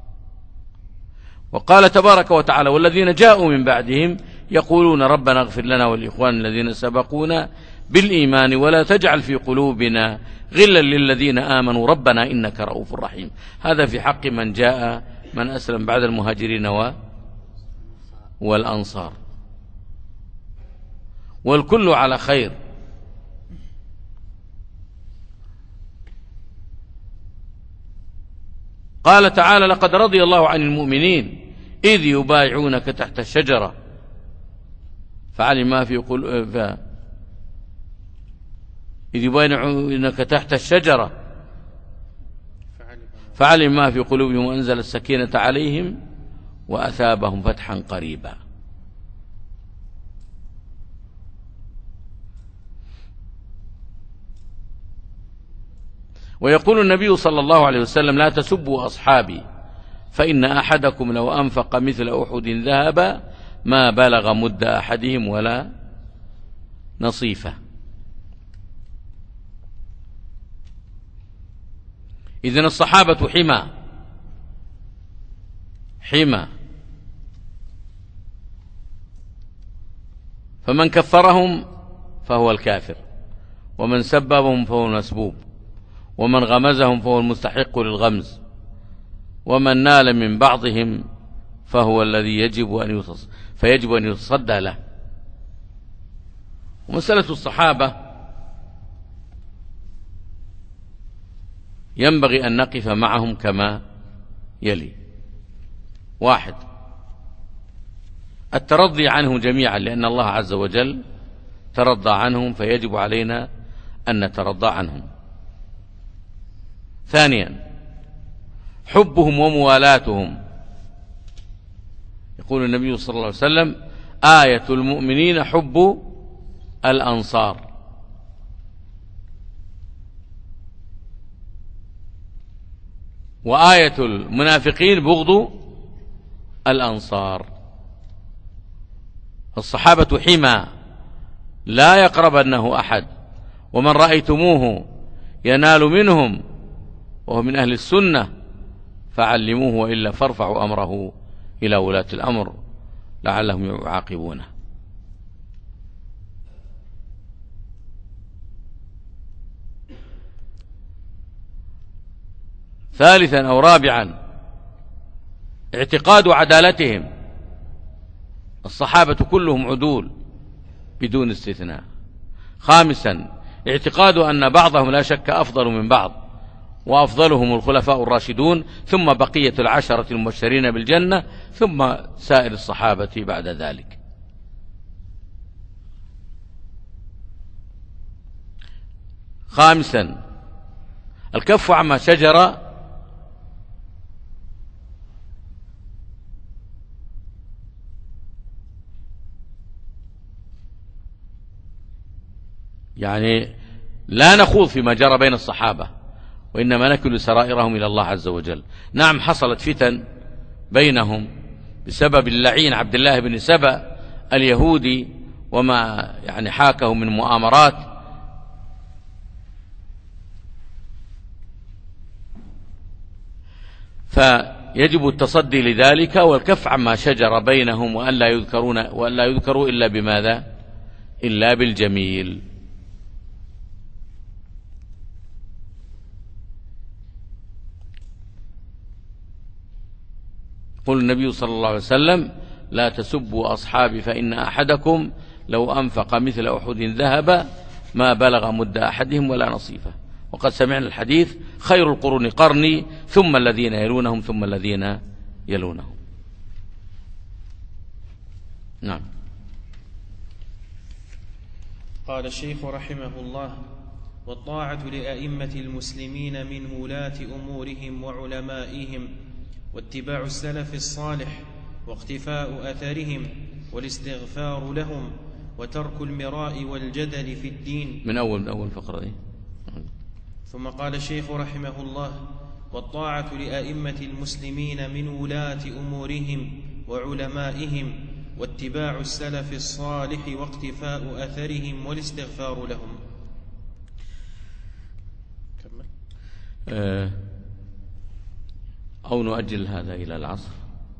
Speaker 2: وقال تبارك وتعالى: والذين جاءوا من بعدهم يقولون ربنا اغفر لنا والإخوان الذين سبقونا بالإيمان ولا تجعل في قلوبنا غلا للذين آمنوا ربنا إنك رؤوف رحيم. هذا في حق من جاء من أسلم بعد المهاجرين والأنصار، والكل على خير. قال تعالى: لقد رضي الله عن المؤمنين إذ يبايعونك تحت الشجرة فعلم ما في قلوب إذ يبايعونك تحت الشجرة فعلم ما في قلوبهم وأنزل السكينة عليهم وأثابهم فتحا قريبا. ويقول النبي صلى الله عليه وسلم: لا تسبوا أصحابي فإن أحدكم لو أنفق مثل أحد ذهبا ما بلغ مد أحدهم ولا نصيفه. إذن الصحابة حمى حمى فمن كفرهم فهو الكافر، ومن سببهم فهو المسبوب، ومن غمزهم فهو المستحق للغمز، ومن نال من بعضهم فهو الذي يجب أن يتص... فيجب أن يتصدى له. ومسألة الصحابة ينبغي أن نقف معهم كما يلي: واحد، الترضي عنهم جميعا لأن الله عز وجل ترضى عنهم فيجب علينا أن نترضى عنهم. ثانيا، حبهم وموالاتهم. يقول النبي صلى الله عليه وسلم: آية المؤمنين حب الأنصار. وآية المنافقين بغض الأنصار. الصحابة حمى لا يقربنه أحد، ومن رأيتموه ينال منهم وهو من أهل السنة فعلموه، وإلا فارفعوا أمره إلى ولاة الأمر لعلهم يعاقبونه. ثالثا أو رابعا، اعتقاد عدالتهم. الصحابة كلهم عدول بدون استثناء. خامسا، اعتقاد أن بعضهم لا شك أفضل من بعض، وأفضلهم الخلفاء الراشدون، ثم بقية العشرة المبشرين بالجنة، ثم سائر الصحابة بعد ذلك. خامسا، الكف عما شجر يعني لا نخوض فيما جرى بين الصحابة، وإنما نكل سرائرهم إلى الله عز وجل. نعم حصلت فتن بينهم بسبب اللعين عبد الله بن سبأ اليهودي وما يعني حاكه من مؤامرات، فيجب التصدي لذلك والكف عما شجر بينهم، وأن لا يذكرون وأن لا يذكروا إلا بماذا؟ إلا بالجميل. قل النبي صلى الله عليه وسلم: لا تسبوا أصحابي فإن أحدكم لو أنفق مثل أحد ذهب ما بلغ مد أحدهم ولا نصيفه. وقد سمعنا الحديث: خير القرون قرني ثم الذين يلونهم ثم الذين يلونهم. نعم.
Speaker 3: قال الشيخ رحمه الله: والطاعة لأئمة المسلمين من ولاة أمورهم وعلمائهم، واتباع السلف الصالح، واقتفاء أثرهم، والاستغفار لهم، وترك المراء والجدل في الدين.
Speaker 2: من أول من أول فقرة دي.
Speaker 3: ثم قال الشيخ رحمه الله: والطاعة لأئمة المسلمين من ولاة أمورهم وعلمائهم، واتباع السلف الصالح، واقتفاء أثرهم، والاستغفار لهم. كمل.
Speaker 2: أه أو نؤجل هذا إلى العصر.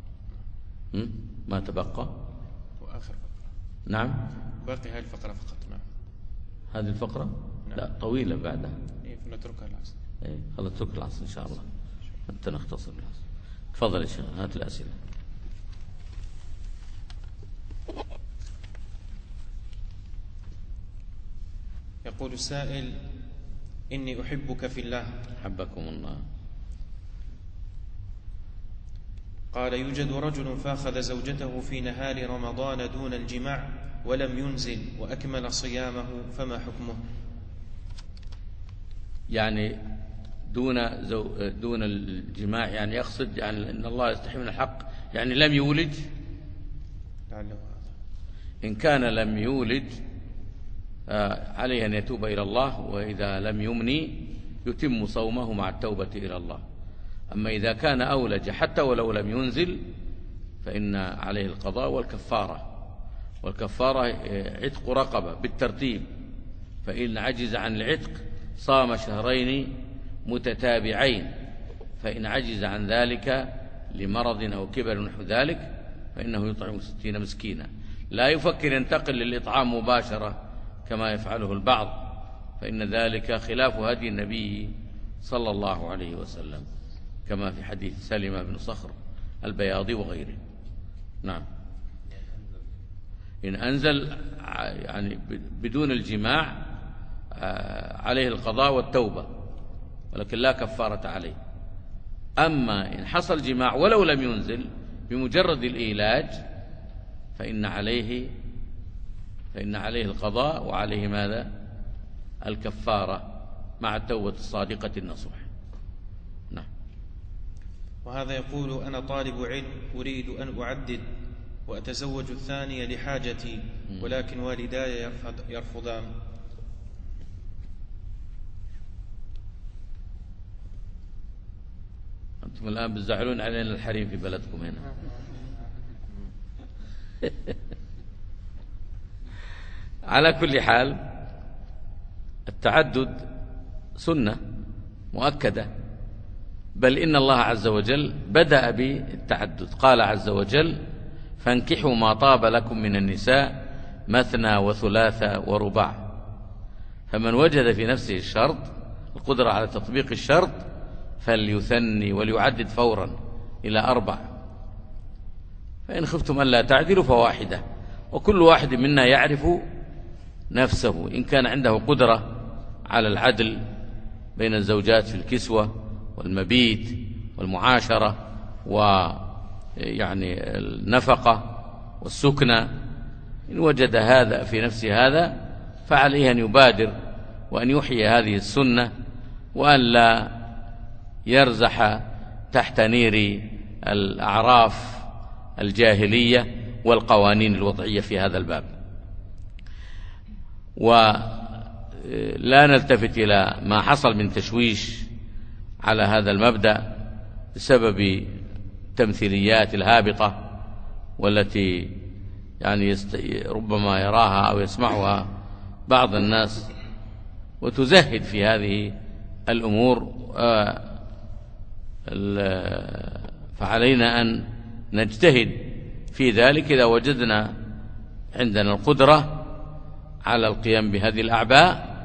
Speaker 2: ما تبقى؟
Speaker 3: وآخر فقرة.
Speaker 2: نعم.
Speaker 3: باقي هذه الفقرة فقط. نعم.
Speaker 2: هذه الفقرة؟
Speaker 3: نعم.
Speaker 2: لا طويلة بعدها.
Speaker 3: إيه فنتركها العصر.
Speaker 2: إيه خلاص نترك العصر إن شاء الله حتى نختصر العصر. تفضل يا شيخ، هات الأسئلة.
Speaker 3: يقول السائل: إني أحبك في الله.
Speaker 2: حبكم الله.
Speaker 3: قال: يوجد رجل فاخذ زوجته في نهار رمضان دون الجماع ولم ينزل وأكمل صيامه، فما حكمه؟ يعني
Speaker 2: دون زو دون الجماع، يعني يقصد يعني أن الله يستحي من الحق، يعني لم يولد.
Speaker 3: لعله هذا.
Speaker 2: إن كان لم يولد عليه أن يتوب إلى الله، وإذا لم يمني يتم صومه مع التوبة إلى الله. أما إذا كان أولج حتى ولو لم ينزل فإن عليه القضاء والكفارة. والكفارة عتق رقبة بالترتيب، فإن عجز عن العتق صام شهرين متتابعين، فإن عجز عن ذلك لمرض أو كبر نحو ذلك فإنه يطعم ستين مسكينا. لا يفكر ينتقل للإطعام مباشرة كما يفعله البعض، فإن ذلك خلاف هدي النبي صلى الله عليه وسلم، كما في حديث سلمة بن صخر البياضي وغيره. نعم. إن أنزل يعني بدون الجماع عليه القضاء والتوبة، ولكن لا كفارة عليه. أما إن حصل جماع ولو لم ينزل بمجرد الإيلاج فإن عليه فإن عليه القضاء وعليه ماذا؟ الكفارة مع التوبة الصادقة النصوح. نعم.
Speaker 3: وهذا يقول: أنا طالب علم أريد أن أعدد وأتزوج الثانية لحاجتي، ولكن والداي يرفضان.
Speaker 2: أنتم الآن بتزعلون علينا الحريم في بلدكم هنا. على كل حال التعدد سنة مؤكدة، بل إن الله عز وجل بدأ بالتعدد. قال عز وجل: فانكحوا ما طاب لكم من النساء مثنى وثلاث ورباع. فمن وجد في نفسه الشرط القدرة على تطبيق الشرط فليثني وليعدد فورا إلى أربع، فإن خفتم ألا تعدلوا فواحدة. وكل واحد منا يعرف نفسه، إن كان عنده قدرة على العدل بين الزوجات في الكسوة والمبيت والمعاشرة ويعني النفقة والسكنة، إن وجد هذا في نفسه هذا فعليه أن يبادر وأن يحيي هذه السنة وأن لا يرزح تحت نير الأعراف الجاهلية والقوانين الوضعية في هذا الباب. ولا نلتفت إلى ما حصل من تشويش على هذا المبدأ بسبب التمثيليات الهابطة والتي يعني ربما يراها أو يسمعها بعض الناس وتزهد في هذه الأمور. فعلينا أن نجتهد في ذلك إذا وجدنا عندنا القدرة على القيام بهذه الأعباء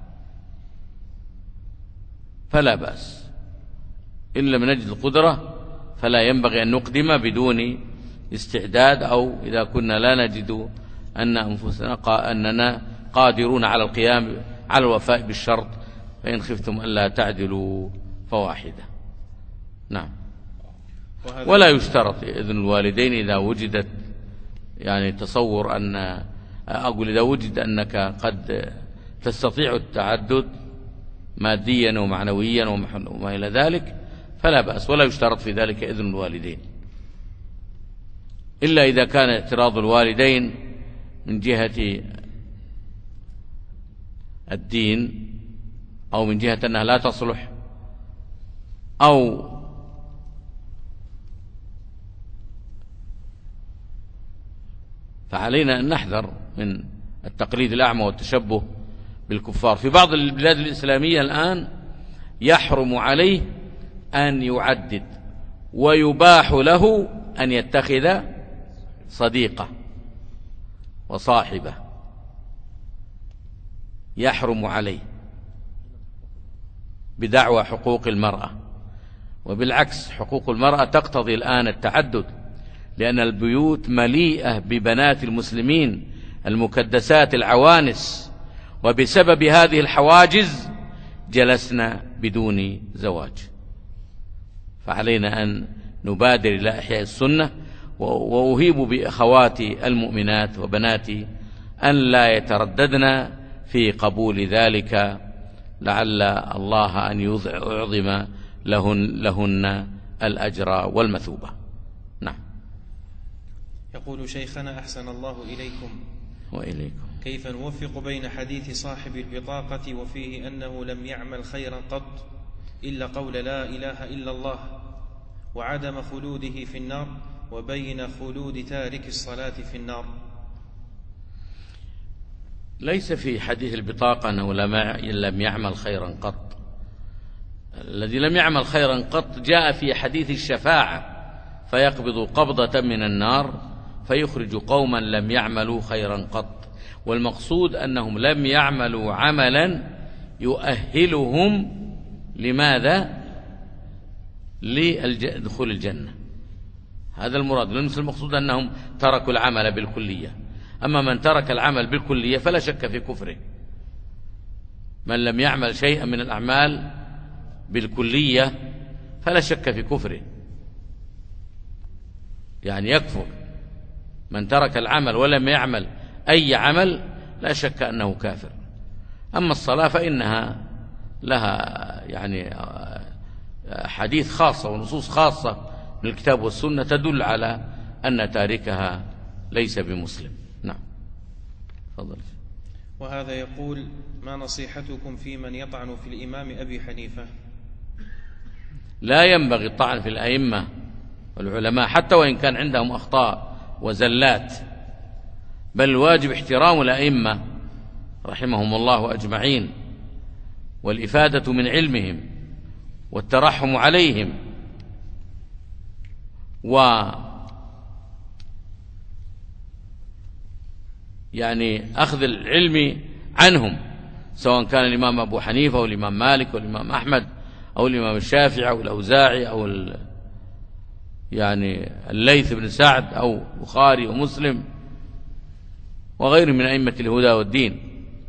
Speaker 2: فلا بأس، إن لم نجد القدرة فلا ينبغي أن نقدم بدون استعداد، أو إذا كنا لا نجد أن أنفسنا أننا قادرون على القيام على الوفاء بالشرط، فإن خفتم ألا تعدلوا فواحدة. نعم. ولا يشترط إذن الوالدين إذا وجدت، يعني تصور أن أقول إذا وجد أنك قد تستطيع التعدد ماديا ومعنويا وما إلى ذلك فلا بأس، ولا يشترط في ذلك إذن الوالدين، إلا إذا كان اعتراض الوالدين من جهة الدين أو من جهة أنها لا تصلح، أو فعلينا أن نحذر من التقليد الأعمى والتشبه بالكفار. في بعض البلاد الإسلامية الآن يحرم عليه أن يعدد ويباح له أن يتخذ صديقة وصاحبة، يحرم عليه بدعوى حقوق المرأة. وبالعكس حقوق المرأة تقتضي الآن التعدد، لأن البيوت مليئة ببنات المسلمين المكدسات العوانس، وبسبب هذه الحواجز جلسنا بدون زواج. فعلينا أن نبادر إلى إحياء السنة، وأهيب بأخواتي المؤمنات وبناتي أن لا يترددن في قبول ذلك، لعل الله أن يعظم لهن, لهن الأجر والمثوبة. نعم.
Speaker 3: يقول شيخنا أحسن الله إليكم
Speaker 2: وإليكم،
Speaker 3: كيف نوفق بين حديث صاحب البطاقة وفيه أنه لم يعمل خيرا قط إلا قول لا إله إلا الله وعدم خلوده في النار، وبين خلود تارك الصلاة في النار؟
Speaker 2: ليس في حديث البطاقة أنه لم يعمل خيرا قط. الذي لم يعمل خيرا قط جاء في حديث الشفاعة، فيقبض قبضة من النار فيخرج قوما لم يعملوا خيرا قط، والمقصود أنهم لم يعملوا عملا يؤهلهم لماذا؟ لدخول الجنة. هذا المراد. ليس المقصود أنهم تركوا العمل بالكلية. أما من ترك العمل بالكلية فلا شك في كفره. من لم يعمل شيئا من الأعمال بالكلية فلا شك في كفره، يعني يكفر. من ترك العمل ولم يعمل أي عمل لا شك أنه كافر. أما الصلاة فإنها لها يعني حديث خاصة ونصوص خاصة من الكتاب والسنة تدل على أن تاركها ليس بمسلم. نعم. تفضل.
Speaker 3: وهذا يقول: ما نصيحتكم في من يطعن في الإمام أبي حنيفة؟
Speaker 2: لا ينبغي الطعن في الأئمة والعلماء حتى وإن كان عندهم أخطاء وزلات، بل الواجب احترام الأئمة رحمهم الله أجمعين، والإفادة من علمهم والترحم عليهم، و يعني أخذ العلم عنهم، سواء كان الإمام أبو حنيفة أو الإمام مالك أو الإمام أحمد أو الإمام الشافعي أو الأوزاعي أو ال... يعني الليث بن سعد أو بخاري ومسلم وغير من أئمة الهدى والدين.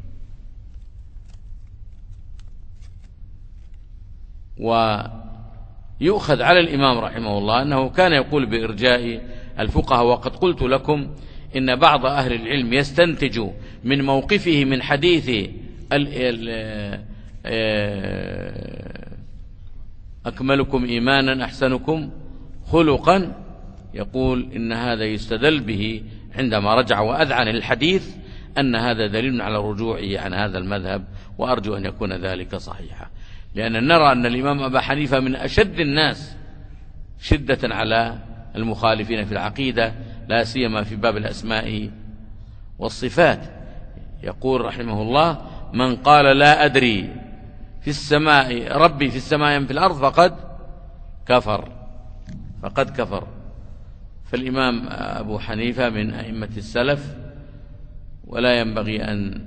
Speaker 2: ويؤخذ على الإمام رحمه الله أنه كان يقول بإرجاء الفقهاء، وقد قلت لكم إن بعض أهل العلم يستنتج من موقفه من حديث أكملكم إيمانا أحسنكم خلقا، يقول إن هذا يستدل به عندما رجع وأذعن الحديث أن هذا دليل على رجوعه عن هذا المذهب، وأرجو أن يكون ذلك صحيحا، لأن نرى أن الإمام أبا حنيفة من أشد الناس شدة على المخالفين في العقيدة، لا سيما في باب الأسماء والصفات. يقول رحمه الله: من قال لا أدري في السماء ربي في السماء أم في الأرض فقد كفر فقد كفر. فالإمام أبو حنيفة من أئمة السلف، ولا ينبغي أن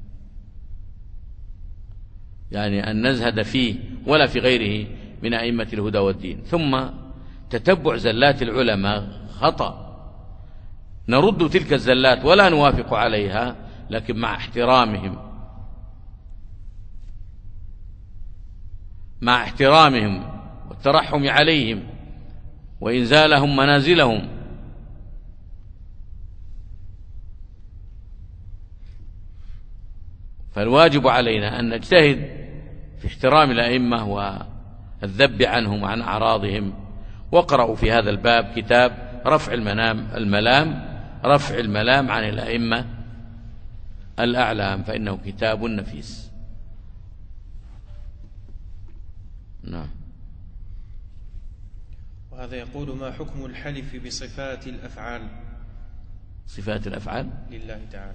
Speaker 2: يعني أن نزهد فيه ولا في غيره من أئمة الهدى والدين. ثم تتبع زلات العلماء خطأ، نرد تلك الزلات ولا نوافق عليها، لكن مع احترامهم مع احترامهم والترحم عليهم وإنزالهم منازلهم. فالواجب علينا أن نجتهد في احترام الأئمة والذب عنهم وعن أعراضهم. واقرأوا في هذا الباب كتاب رفع المنام الملام رفع الملام عن الأئمة الأعلام، فإنه كتاب نفيس. نعم.
Speaker 3: وهذا يقول: ما حكم الحلف بصفات الأفعال؟
Speaker 2: صفات الأفعال
Speaker 3: لله تعالى.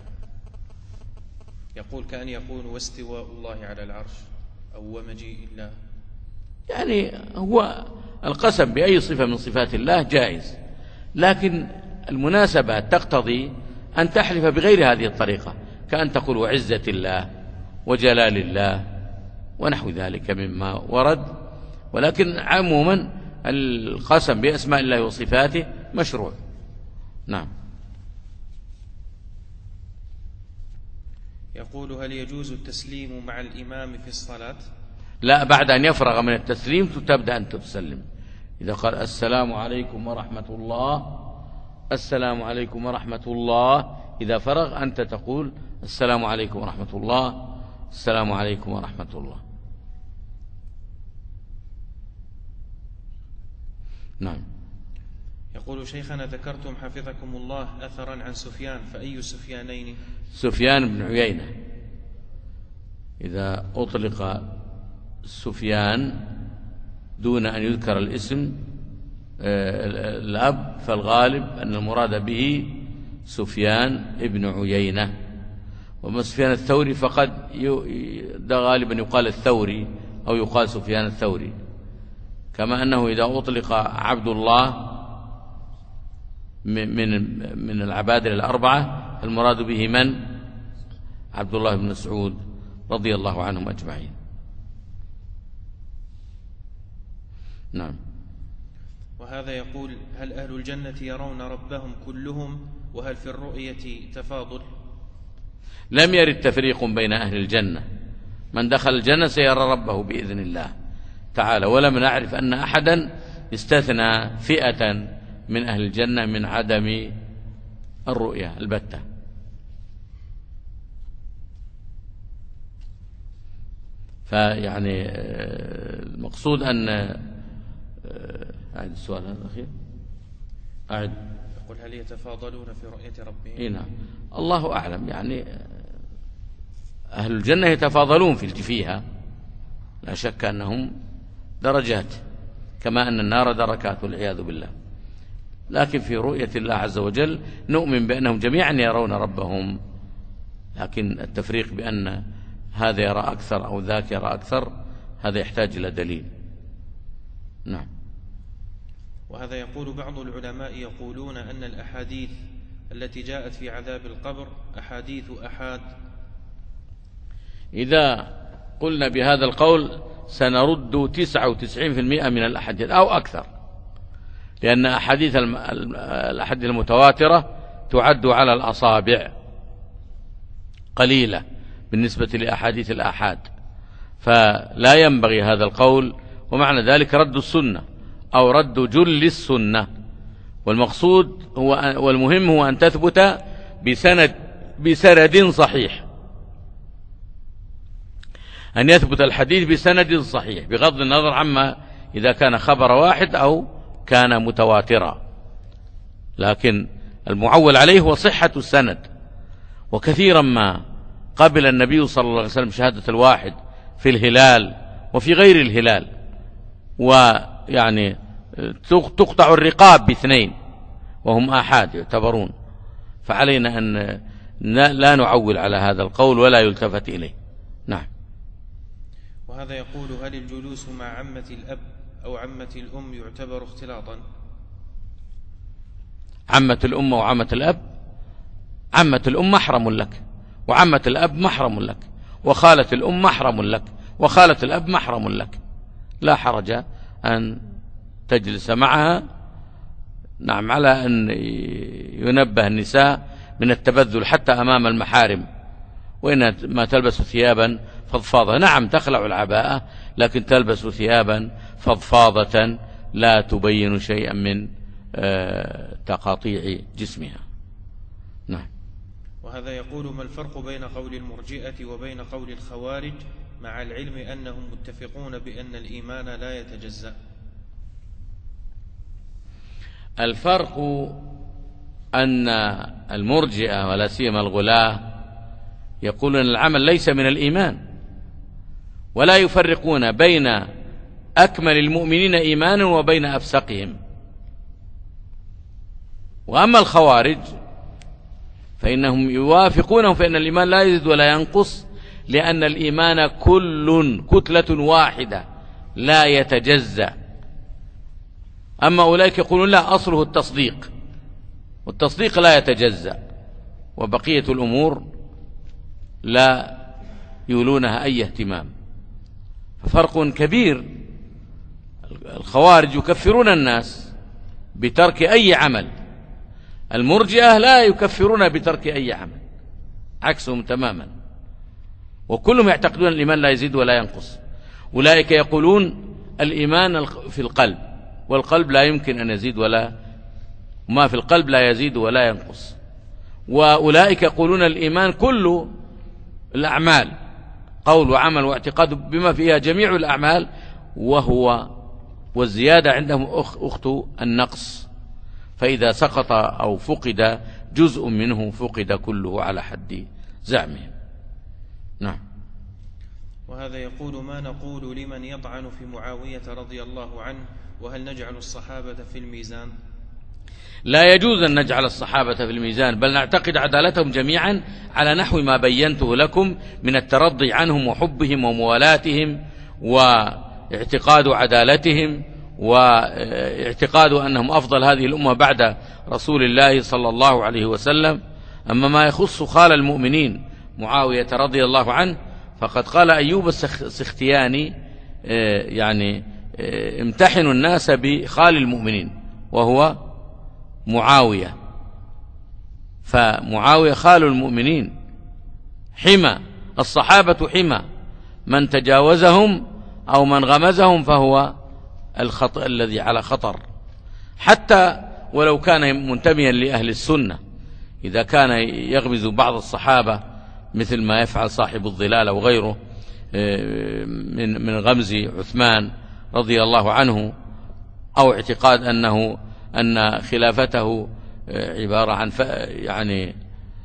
Speaker 3: يقول كأن يقول: واستواء الله على العرش، أو ومجيء الله.
Speaker 2: يعني هو القسم بأي صفة من صفات الله جائز، لكن المناسبات تقتضي أن تحلف بغير هذه الطريقة، كأن تقول وعزة الله وجلال الله ونحو ذلك مما ورد. ولكن عموما القسم بأسماء الله وصفاته مشروع. نعم.
Speaker 3: يقول: هل يجوز التسليم مع الإمام في الصلاة؟
Speaker 2: لا، بعد أن يفرغ من التسليم تبدأ أن تسلم. إذا قال السلام عليكم ورحمة الله، السلام عليكم ورحمة الله، إذا فرغ أنت تقول السلام عليكم ورحمة الله، السلام عليكم ورحمة الله. نعم.
Speaker 3: يقول: شيخنا ذكرتم حفظكم الله أثرا عن سفيان، فأي سفيانين؟
Speaker 2: سفيان بن عيينة. إذا أطلق سفيان دون أن يذكر الاسم الأب فالغالب أن المراد به سفيان ابن عيينة. وما سفيان الثوري فقد ده غالبا يقال الثوري أو يقال سفيان الثوري، كما أنه إذا أطلق عبد الله من من العبادلة الأربعة المراد به من؟ عبد الله بن مسعود رضي الله عنهم أجمعين. نعم.
Speaker 3: وهذا يقول: هل أهل الجنة يرون ربهم كلهم؟ وهل في الرؤية تفاضل؟
Speaker 2: لم يرد تفريق بين أهل الجنة، من دخل الجنة سيرى ربه بإذن الله تعالى، ولم نعرف أن أحدا استثنى فئة من أهل الجنة من عدم الرؤية البتة. فيعني المقصود أن أعد السؤال هذا الأخير. أعد.
Speaker 3: يقول: هل يتفاضلون في رؤية ربهم؟
Speaker 2: إيه نعم، الله أعلم. يعني أهل الجنة يتفاضلون في فيها، لا شك أنهم درجات، كما أن النار دركات والعياذ بالله. لكن في رؤية الله عز وجل نؤمن بأنهم جميعا يرون ربهم، لكن التفريق بأن هذا يرى أكثر أو ذاك يرى أكثر هذا يحتاج إلى دليل. نعم.
Speaker 3: وهذا يقول: بعض العلماء يقولون أن الأحاديث التي جاءت في عذاب القبر أحاديث أحاد.
Speaker 2: إذا قلنا بهذا القول سنرد تسعة وتسعين بالمئة من الأحاديث أو أكثر، لأن أحاديث الأحاديث المتواترة تعد على الأصابع، قليلة بالنسبة لأحاديث الآحاد، فلا ينبغي هذا القول. ومعنى ذلك رد السنة أو رد جل السنة، والمقصود هو والمهم هو أن تثبت بسند بسند صحيح. أن يثبت الحديث بسند صحيح بغض النظر عما إذا كان خبر واحد أو كان متواترا، لكن المعول عليه هو صحة السند. وكثيرا ما قبل النبي صلى الله عليه وسلم شهادة الواحد في الهلال وفي غير الهلال، ويعني تقطع الرقاب باثنين وهم آحاد يعتبرون، فعلينا أن لا نعول على هذا القول ولا يلتفت إليه. نعم.
Speaker 3: وهذا يقول: هل الجلوس مع عمة الأب أو عمة الأم يعتبر اختلاطا؟
Speaker 2: عمة الأم وعمة الأب، عمة الأم محرم لك، وعمة الأب محرم لك، وخالة الأم محرم لك، وخالة الأب محرم لك، لا حرج أن تجلس معها. نعم، على أن ينبه النساء من التبذل حتى أمام المحارم، وإن ما تلبس ثيابا فضفاضة. نعم تخلع العباءة، لكن تلبس ثيابا فضفاضة لا تبين شيئا من تقاطيع جسمها. نعم.
Speaker 3: وهذا يقول: ما الفرق بين قول المرجئة وبين قول الخوارج مع العلم أنهم متفقون بأن الإيمان لا يتجزأ؟
Speaker 2: الفرق أن المرجئة ولا سيما الغلاة يقولون أن العمل ليس من الإيمان، ولا يفرقون بين أكمل المؤمنين إيمانا وبين أفسقهم. وأما الخوارج فإنهم يوافقونهم فإن الإيمان لا يزيد ولا ينقص، لأن الإيمان كل كتلة واحدة لا يتجزأ. أما أولئك يقولون لا، أصله التصديق، والتصديق لا يتجزأ، وبقية الأمور لا يولونها أي اهتمام. ففرق كبير. الخوارج يكفرون الناس بترك أي عمل، المرجئة لا يكفرون بترك أي عمل، عكسهم تماما، وكلهم يعتقدون الإيمان لا يزيد ولا ينقص. أولئك يقولون الإيمان في القلب، والقلب لا يمكن أن يزيد ولا ما في القلب لا يزيد ولا ينقص. وأولئك يقولون الإيمان كل الأعمال، قول وعمل واعتقاد بما فيها جميع الأعمال، وهو والزيادة عندهم أخت النقص، فإذا سقط أو فقد جزء منه فقد كله على حد زعمهم. نعم.
Speaker 3: وهذا يقول: ما نقول لمن يطعن في معاوية رضي الله عنه، وهل نجعل الصحابة في الميزان؟
Speaker 2: لا يجوز أن نجعل الصحابة في الميزان، بل نعتقد عدالتهم جميعا على نحو ما بينته لكم من الترضي عنهم وحبهم وموالاتهم واعتقاد عدالتهم واعتقاد أنهم أفضل هذه الأمة بعد رسول الله صلى الله عليه وسلم. أما ما يخص خال المؤمنين معاوية رضي الله عنه، فقد قال أيوب السختياني يعني امتحنوا الناس بخال المؤمنين وهو معاوية، فمعاوية خال المؤمنين، حمى الصحابة، حمى من تجاوزهم أو من غمزهم فهو الخطأ الذي على خطر، حتى ولو كان منتميا لأهل السنة، إذا كان يغمز بعض الصحابة مثل ما يفعل صاحب الظلال وغيره من من غمز عثمان رضي الله عنه، أو اعتقاد أنه أن خلافته عبارة عن يعني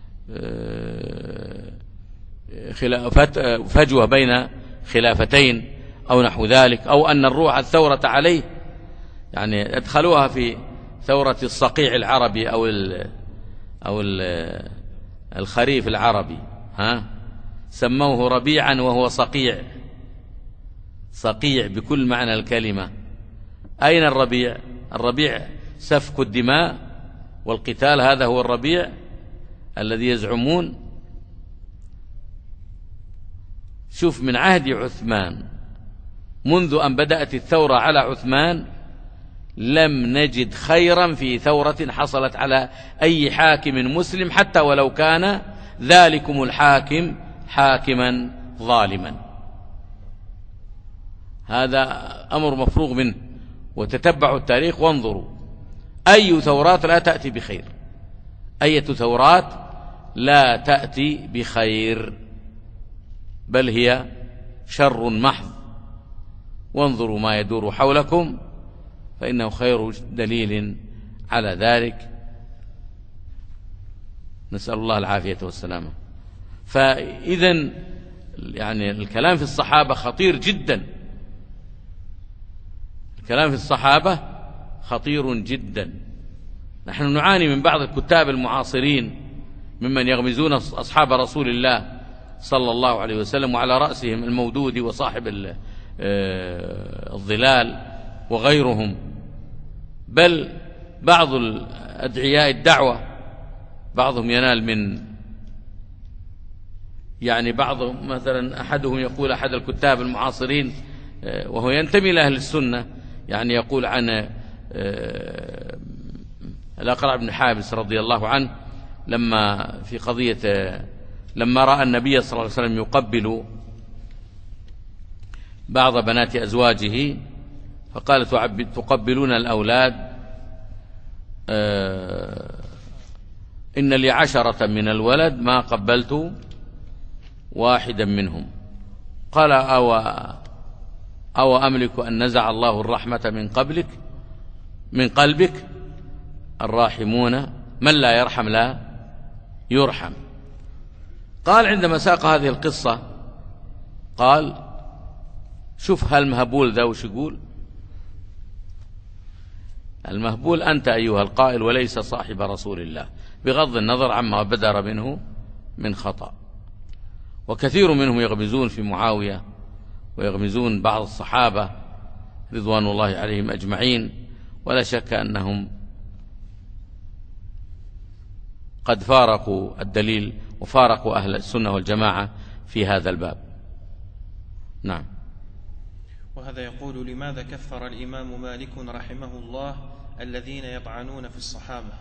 Speaker 2: فجوة بين خلافتين أو نحو ذلك، أو أن الروح الثورة عليه، يعني ادخلوها في ثورة الصقيع العربي أو ال أو ال الخريف العربي، ها سموه ربيعا وهو صقيع، صقيع بكل معنى الكلمة. أين الربيع؟ الربيع سفك الدماء والقتال، هذا هو الربيع الذي يزعمون. شوف، من عهد عثمان منذ أن بدأت الثورة على عثمان لم نجد خيرا في ثورة حصلت على أي حاكم مسلم، حتى ولو كان ذلكم الحاكم حاكما ظالما. هذا أمر مفروغ منه، وتتبعوا التاريخ وانظروا أي ثورات لا تأتي بخير، أي ثورات لا تأتي بخير، بل هي شر محض، وانظروا ما يدور حولكم فإنه خير دليل على ذلك. نسأل الله العافية والسلامة. فإذن يعني الكلام في الصحابة خطير جدا، الكلام في الصحابة خطير جدا. نحن نعاني من بعض الكتاب المعاصرين ممن يغمزون أصحاب رسول الله صلى الله عليه وسلم، وعلى رأسهم المودودي وصاحب الظلال وغيرهم، بل بعض أدعياء الدعوة بعضهم ينال من يعني بعضهم مثلا أحدهم يقول، أحد الكتاب المعاصرين وهو ينتمي لأهل السنة، يعني يقول عن الأقرع بن حابس رضي الله عنه لما في قضية لما رأى النبي صلى الله عليه وسلم يقبل بعض بنات أزواجه فقال: تقبلون الأولاد؟ إن لي عشرة من الولد ما قبلت واحدا منهم. قال: أو, أو أملك أن نزع الله الرحمة من قبلك من قلبك؟ الراحمون من لا يرحم لا يرحم. قال عندما ساق هذه القصة قال: شوف هالمهبول ذا وش يقول؟ المهبول أنت أيها القائل وليس صاحب رسول الله، بغض النظر عما بدر منه من خطأ. وكثير منهم يغمزون في معاوية ويغمزون بعض الصحابة رضوان الله عليهم أجمعين، ولا شك أنهم قد فارقوا الدليل وفارقوا أهل السنة والجماعة في هذا الباب. نعم.
Speaker 3: وهذا يقول: لماذا كفر الإمام مالك رحمه الله الذين يطعنون في الصحابة؟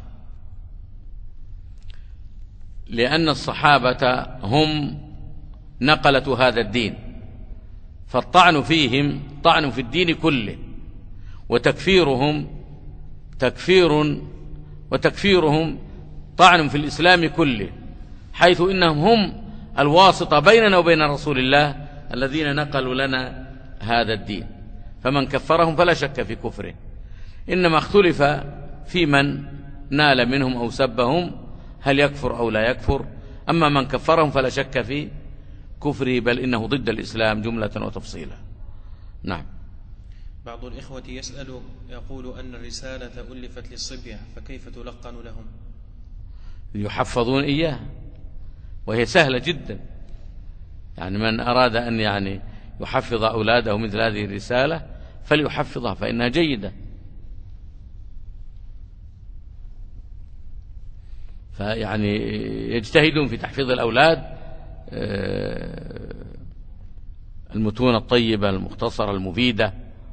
Speaker 2: لأن الصحابة هم نقلة هذا الدين، فالطعن فيهم طعن في الدين كله، وتكفيرهم تكفير وتكفيرهم طعن في الإسلام كله، حيث إنهم هم الواسطة بيننا وبين رسول الله الذين نقلوا لنا هذا الدين، فمن كفرهم فلا شك في كفره، إنما اختلف في من نال منهم أو سبهم هل يكفر أو لا يكفر. أما من كفرهم فلا شك في كفره، بل إنه ضد الإسلام جملة وتفصيلا. نعم.
Speaker 3: بعض الإخوة يسأل يقول أن الرسالة ألفت للصبية، فكيف تلقن لهم؟
Speaker 2: يحفظون إياها، وهي سهلة جدا، يعني من أراد أن يعني يحفظ أولاده مثل هذه الرسالة فليحفظها، فإنها جيدة. فيعني يجتهدون في تحفيظ الأولاد المتون الطيبة المختصرة المفيدة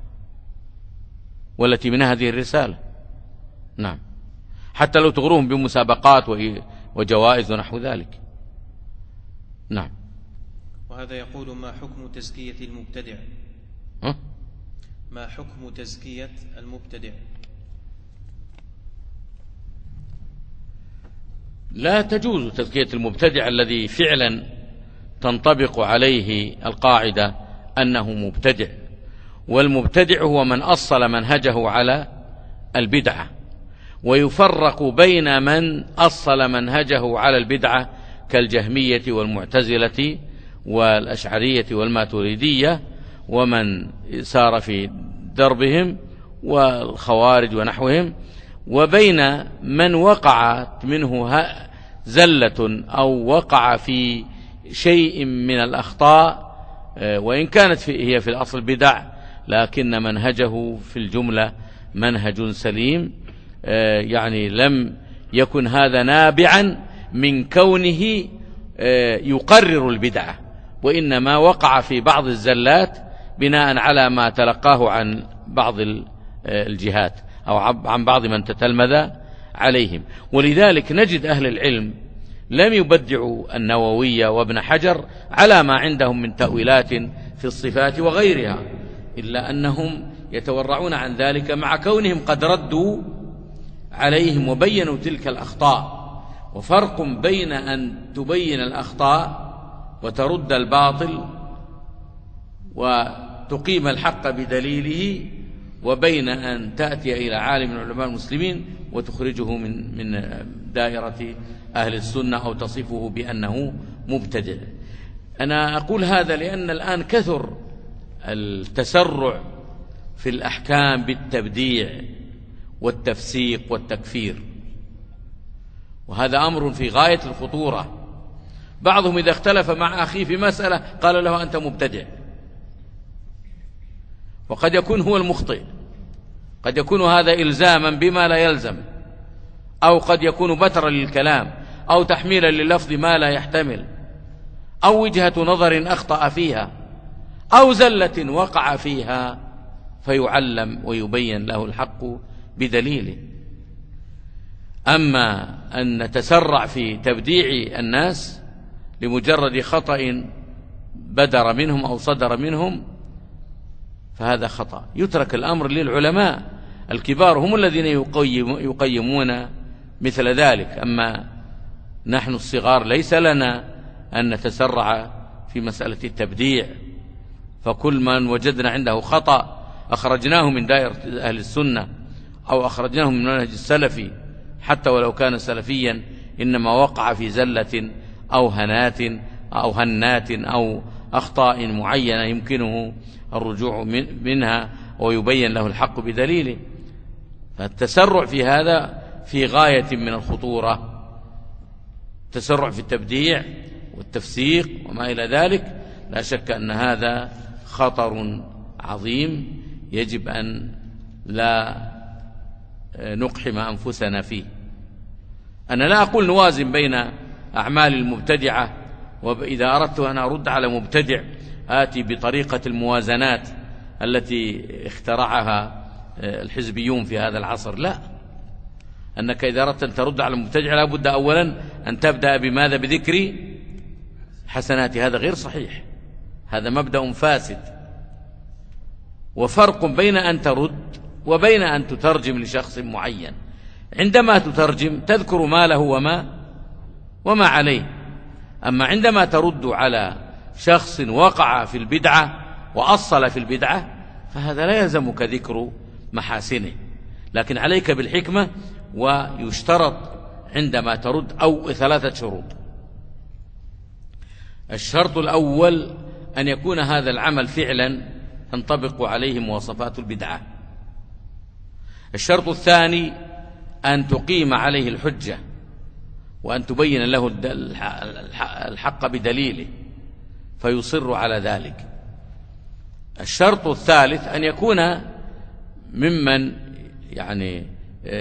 Speaker 2: والتي من هذه الرسالة. نعم، حتى لو تغروهم بمسابقات وجوائز ونحو ذلك. نعم.
Speaker 3: وهذا يقول: ما حكم تزكية المبتدع؟
Speaker 2: أه؟
Speaker 3: ما حكم تزكية المبتدع؟
Speaker 2: لا تجوز تزكية المبتدع الذي فعلا تنطبق عليه القاعدة أنه مبتدع، والمبتدع هو من أصل منهجه على البدعة، ويفرق بين من أصل منهجه على البدعة كالجهمية والمعتزلة والأشعرية والماتريدية ومن سار في دربهم والخوارج ونحوهم، وبين من وقعت منه زلة أو وقع في شيء من الأخطاء، وإن كانت هي في الأصل بدع، لكن منهجه في الجملة منهج سليم، يعني لم يكن هذا نابعا من كونه يقرر البدعة، وإنما وقع في بعض الزلات بناء على ما تلقاه عن بعض الجهات أو عن بعض من تتلمذ عليهم. ولذلك نجد أهل العلم لم يبدعوا النووي وابن حجر على ما عندهم من تأويلات في الصفات وغيرها، إلا أنهم يتورعون عن ذلك مع كونهم قد ردوا عليهم وبينوا تلك الأخطاء. وفرق بين أن تبين الأخطاء وترد الباطل وتقيم الحق بدليله، وبين أن تأتي إلى عالم من علماء المسلمين وتخرجه من من دائرة أهل السنة أو تصفه بأنه مبتدع. أنا أقول هذا لأن الآن كثر التسرع في الأحكام بالتبديع والتفسيق والتكفير، وهذا أمر في غاية الخطورة. بعضهم إذا اختلف مع أخيه في مسألة قال له أنت مبتدع، وقد يكون هو المخطئ، قد يكون هذا إلزاما بما لا يلزم، أو قد يكون بترا للكلام، أو تحميلا لللفظ ما لا يحتمل، أو وجهة نظر أخطأ فيها، أو زلة وقع فيها، فيعلم ويبين له الحق بدليله. أما أن نتسرع في تبديع الناس لمجرد خطأ بدر منهم أو صدر منهم فهذا خطأ. يترك الأمر للعلماء الكبار، هم الذين يقيم يقيمون مثل ذلك. أما نحن الصغار ليس لنا أن نتسرع في مسألة التبديع، فكل من وجدنا عنده خطأ أخرجناه من دائرة أهل السنة أو أخرجناه من منهج السلفي، حتى ولو كان سلفيا إنما وقع في زلة أو هنات أو هنات أو أخطاء معينة يمكنه الرجوع منها ويبين له الحق بدليله. فالتسرع في هذا في غاية من الخطورة، التسرع في التبديع والتفسيق وما إلى ذلك، لا شك أن هذا خطر عظيم يجب أن لا نقحم أنفسنا فيه. أنا لا أقول نوازن بين أعمال المبتدعة، وإذا أردت أن أرد على مبتدع آتي بطريقة الموازنات التي اخترعها الحزبيون في هذا العصر. لا، أنك إذا أردت أن ترد على المبتدع لا بد أولا أن تبدأ بماذا؟ بذكر حسنات. هذا غير صحيح، هذا مبدأ فاسد. وفرق بين أن ترد وبين أن تترجم لشخص معين. عندما تترجم تذكر ما له وما وما عليه، أما عندما ترد على شخص وقع في البدعة وأصل في البدعة فهذا لا يلزمك ذكر محاسنه، لكن عليك بالحكمة. ويشترط عندما ترد أو ثلاثة شروط. الشرط الأول أن يكون هذا العمل فعلا تنطبق عليه مواصفات البدعة. الشرط الثاني أن تقيم عليه الحجة وأن تبين له الحق بدليله فيصر على ذلك. الشرط الثالث أن يكون ممن يعني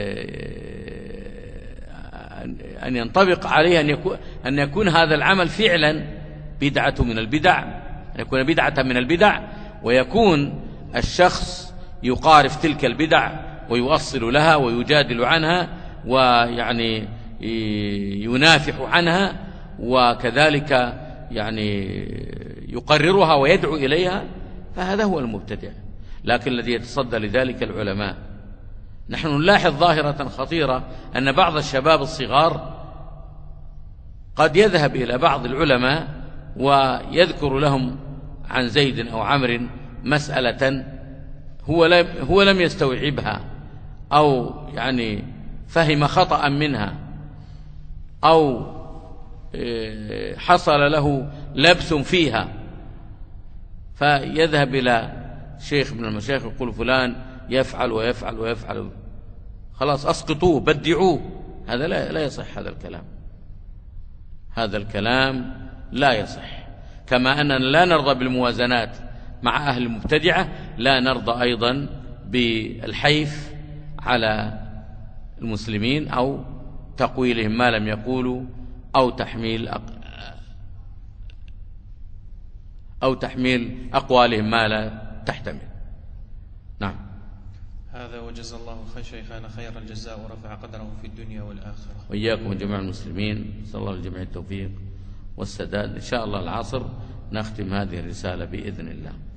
Speaker 2: أن ينطبق عليه أن يكون, أن يكون هذا العمل فعلا بدعة من البدع، أن يكون بدعة من البدع، ويكون الشخص يقارف تلك البدع ويؤصل لها ويجادل عنها ويعني ينافح عنها، وكذلك يعني يقررها ويدعو إليها، فهذا هو المبتدع. لكن الذي يتصدى لذلك العلماء. نحن نلاحظ ظاهرة خطيرة أن بعض الشباب الصغار قد يذهب إلى بعض العلماء ويذكر لهم عن زيد أو عمرو مسألة هو لم, هو لم يستوعبها، أو يعني فهم خطأ منها، أو حصل له لبس فيها، فيذهب إلى شيخ من المشايخ يقول فلان يفعل ويفعل ويفعل، خلاص أسقطوه بدعوه. هذا لا, لا يصح. هذا الكلام هذا الكلام لا يصح. كما أننا لا نرضى بالموازنات مع أهل المبتدعة، لا نرضى أيضا بالحيف على المسلمين أو تقويلهم ما لم يقولوا، أو تحميل أو تحميل أقوالهم ما لا تحتمل. نعم.
Speaker 3: هذا وجزا الله شيخنا خير الجزاء ورفع قدره في الدنيا والآخرة.
Speaker 2: وإياكم جميع المسلمين، صلى الله لجميع التوفيق والسداد. إن شاء الله العصر نختم هذه الرسالة بإذن الله.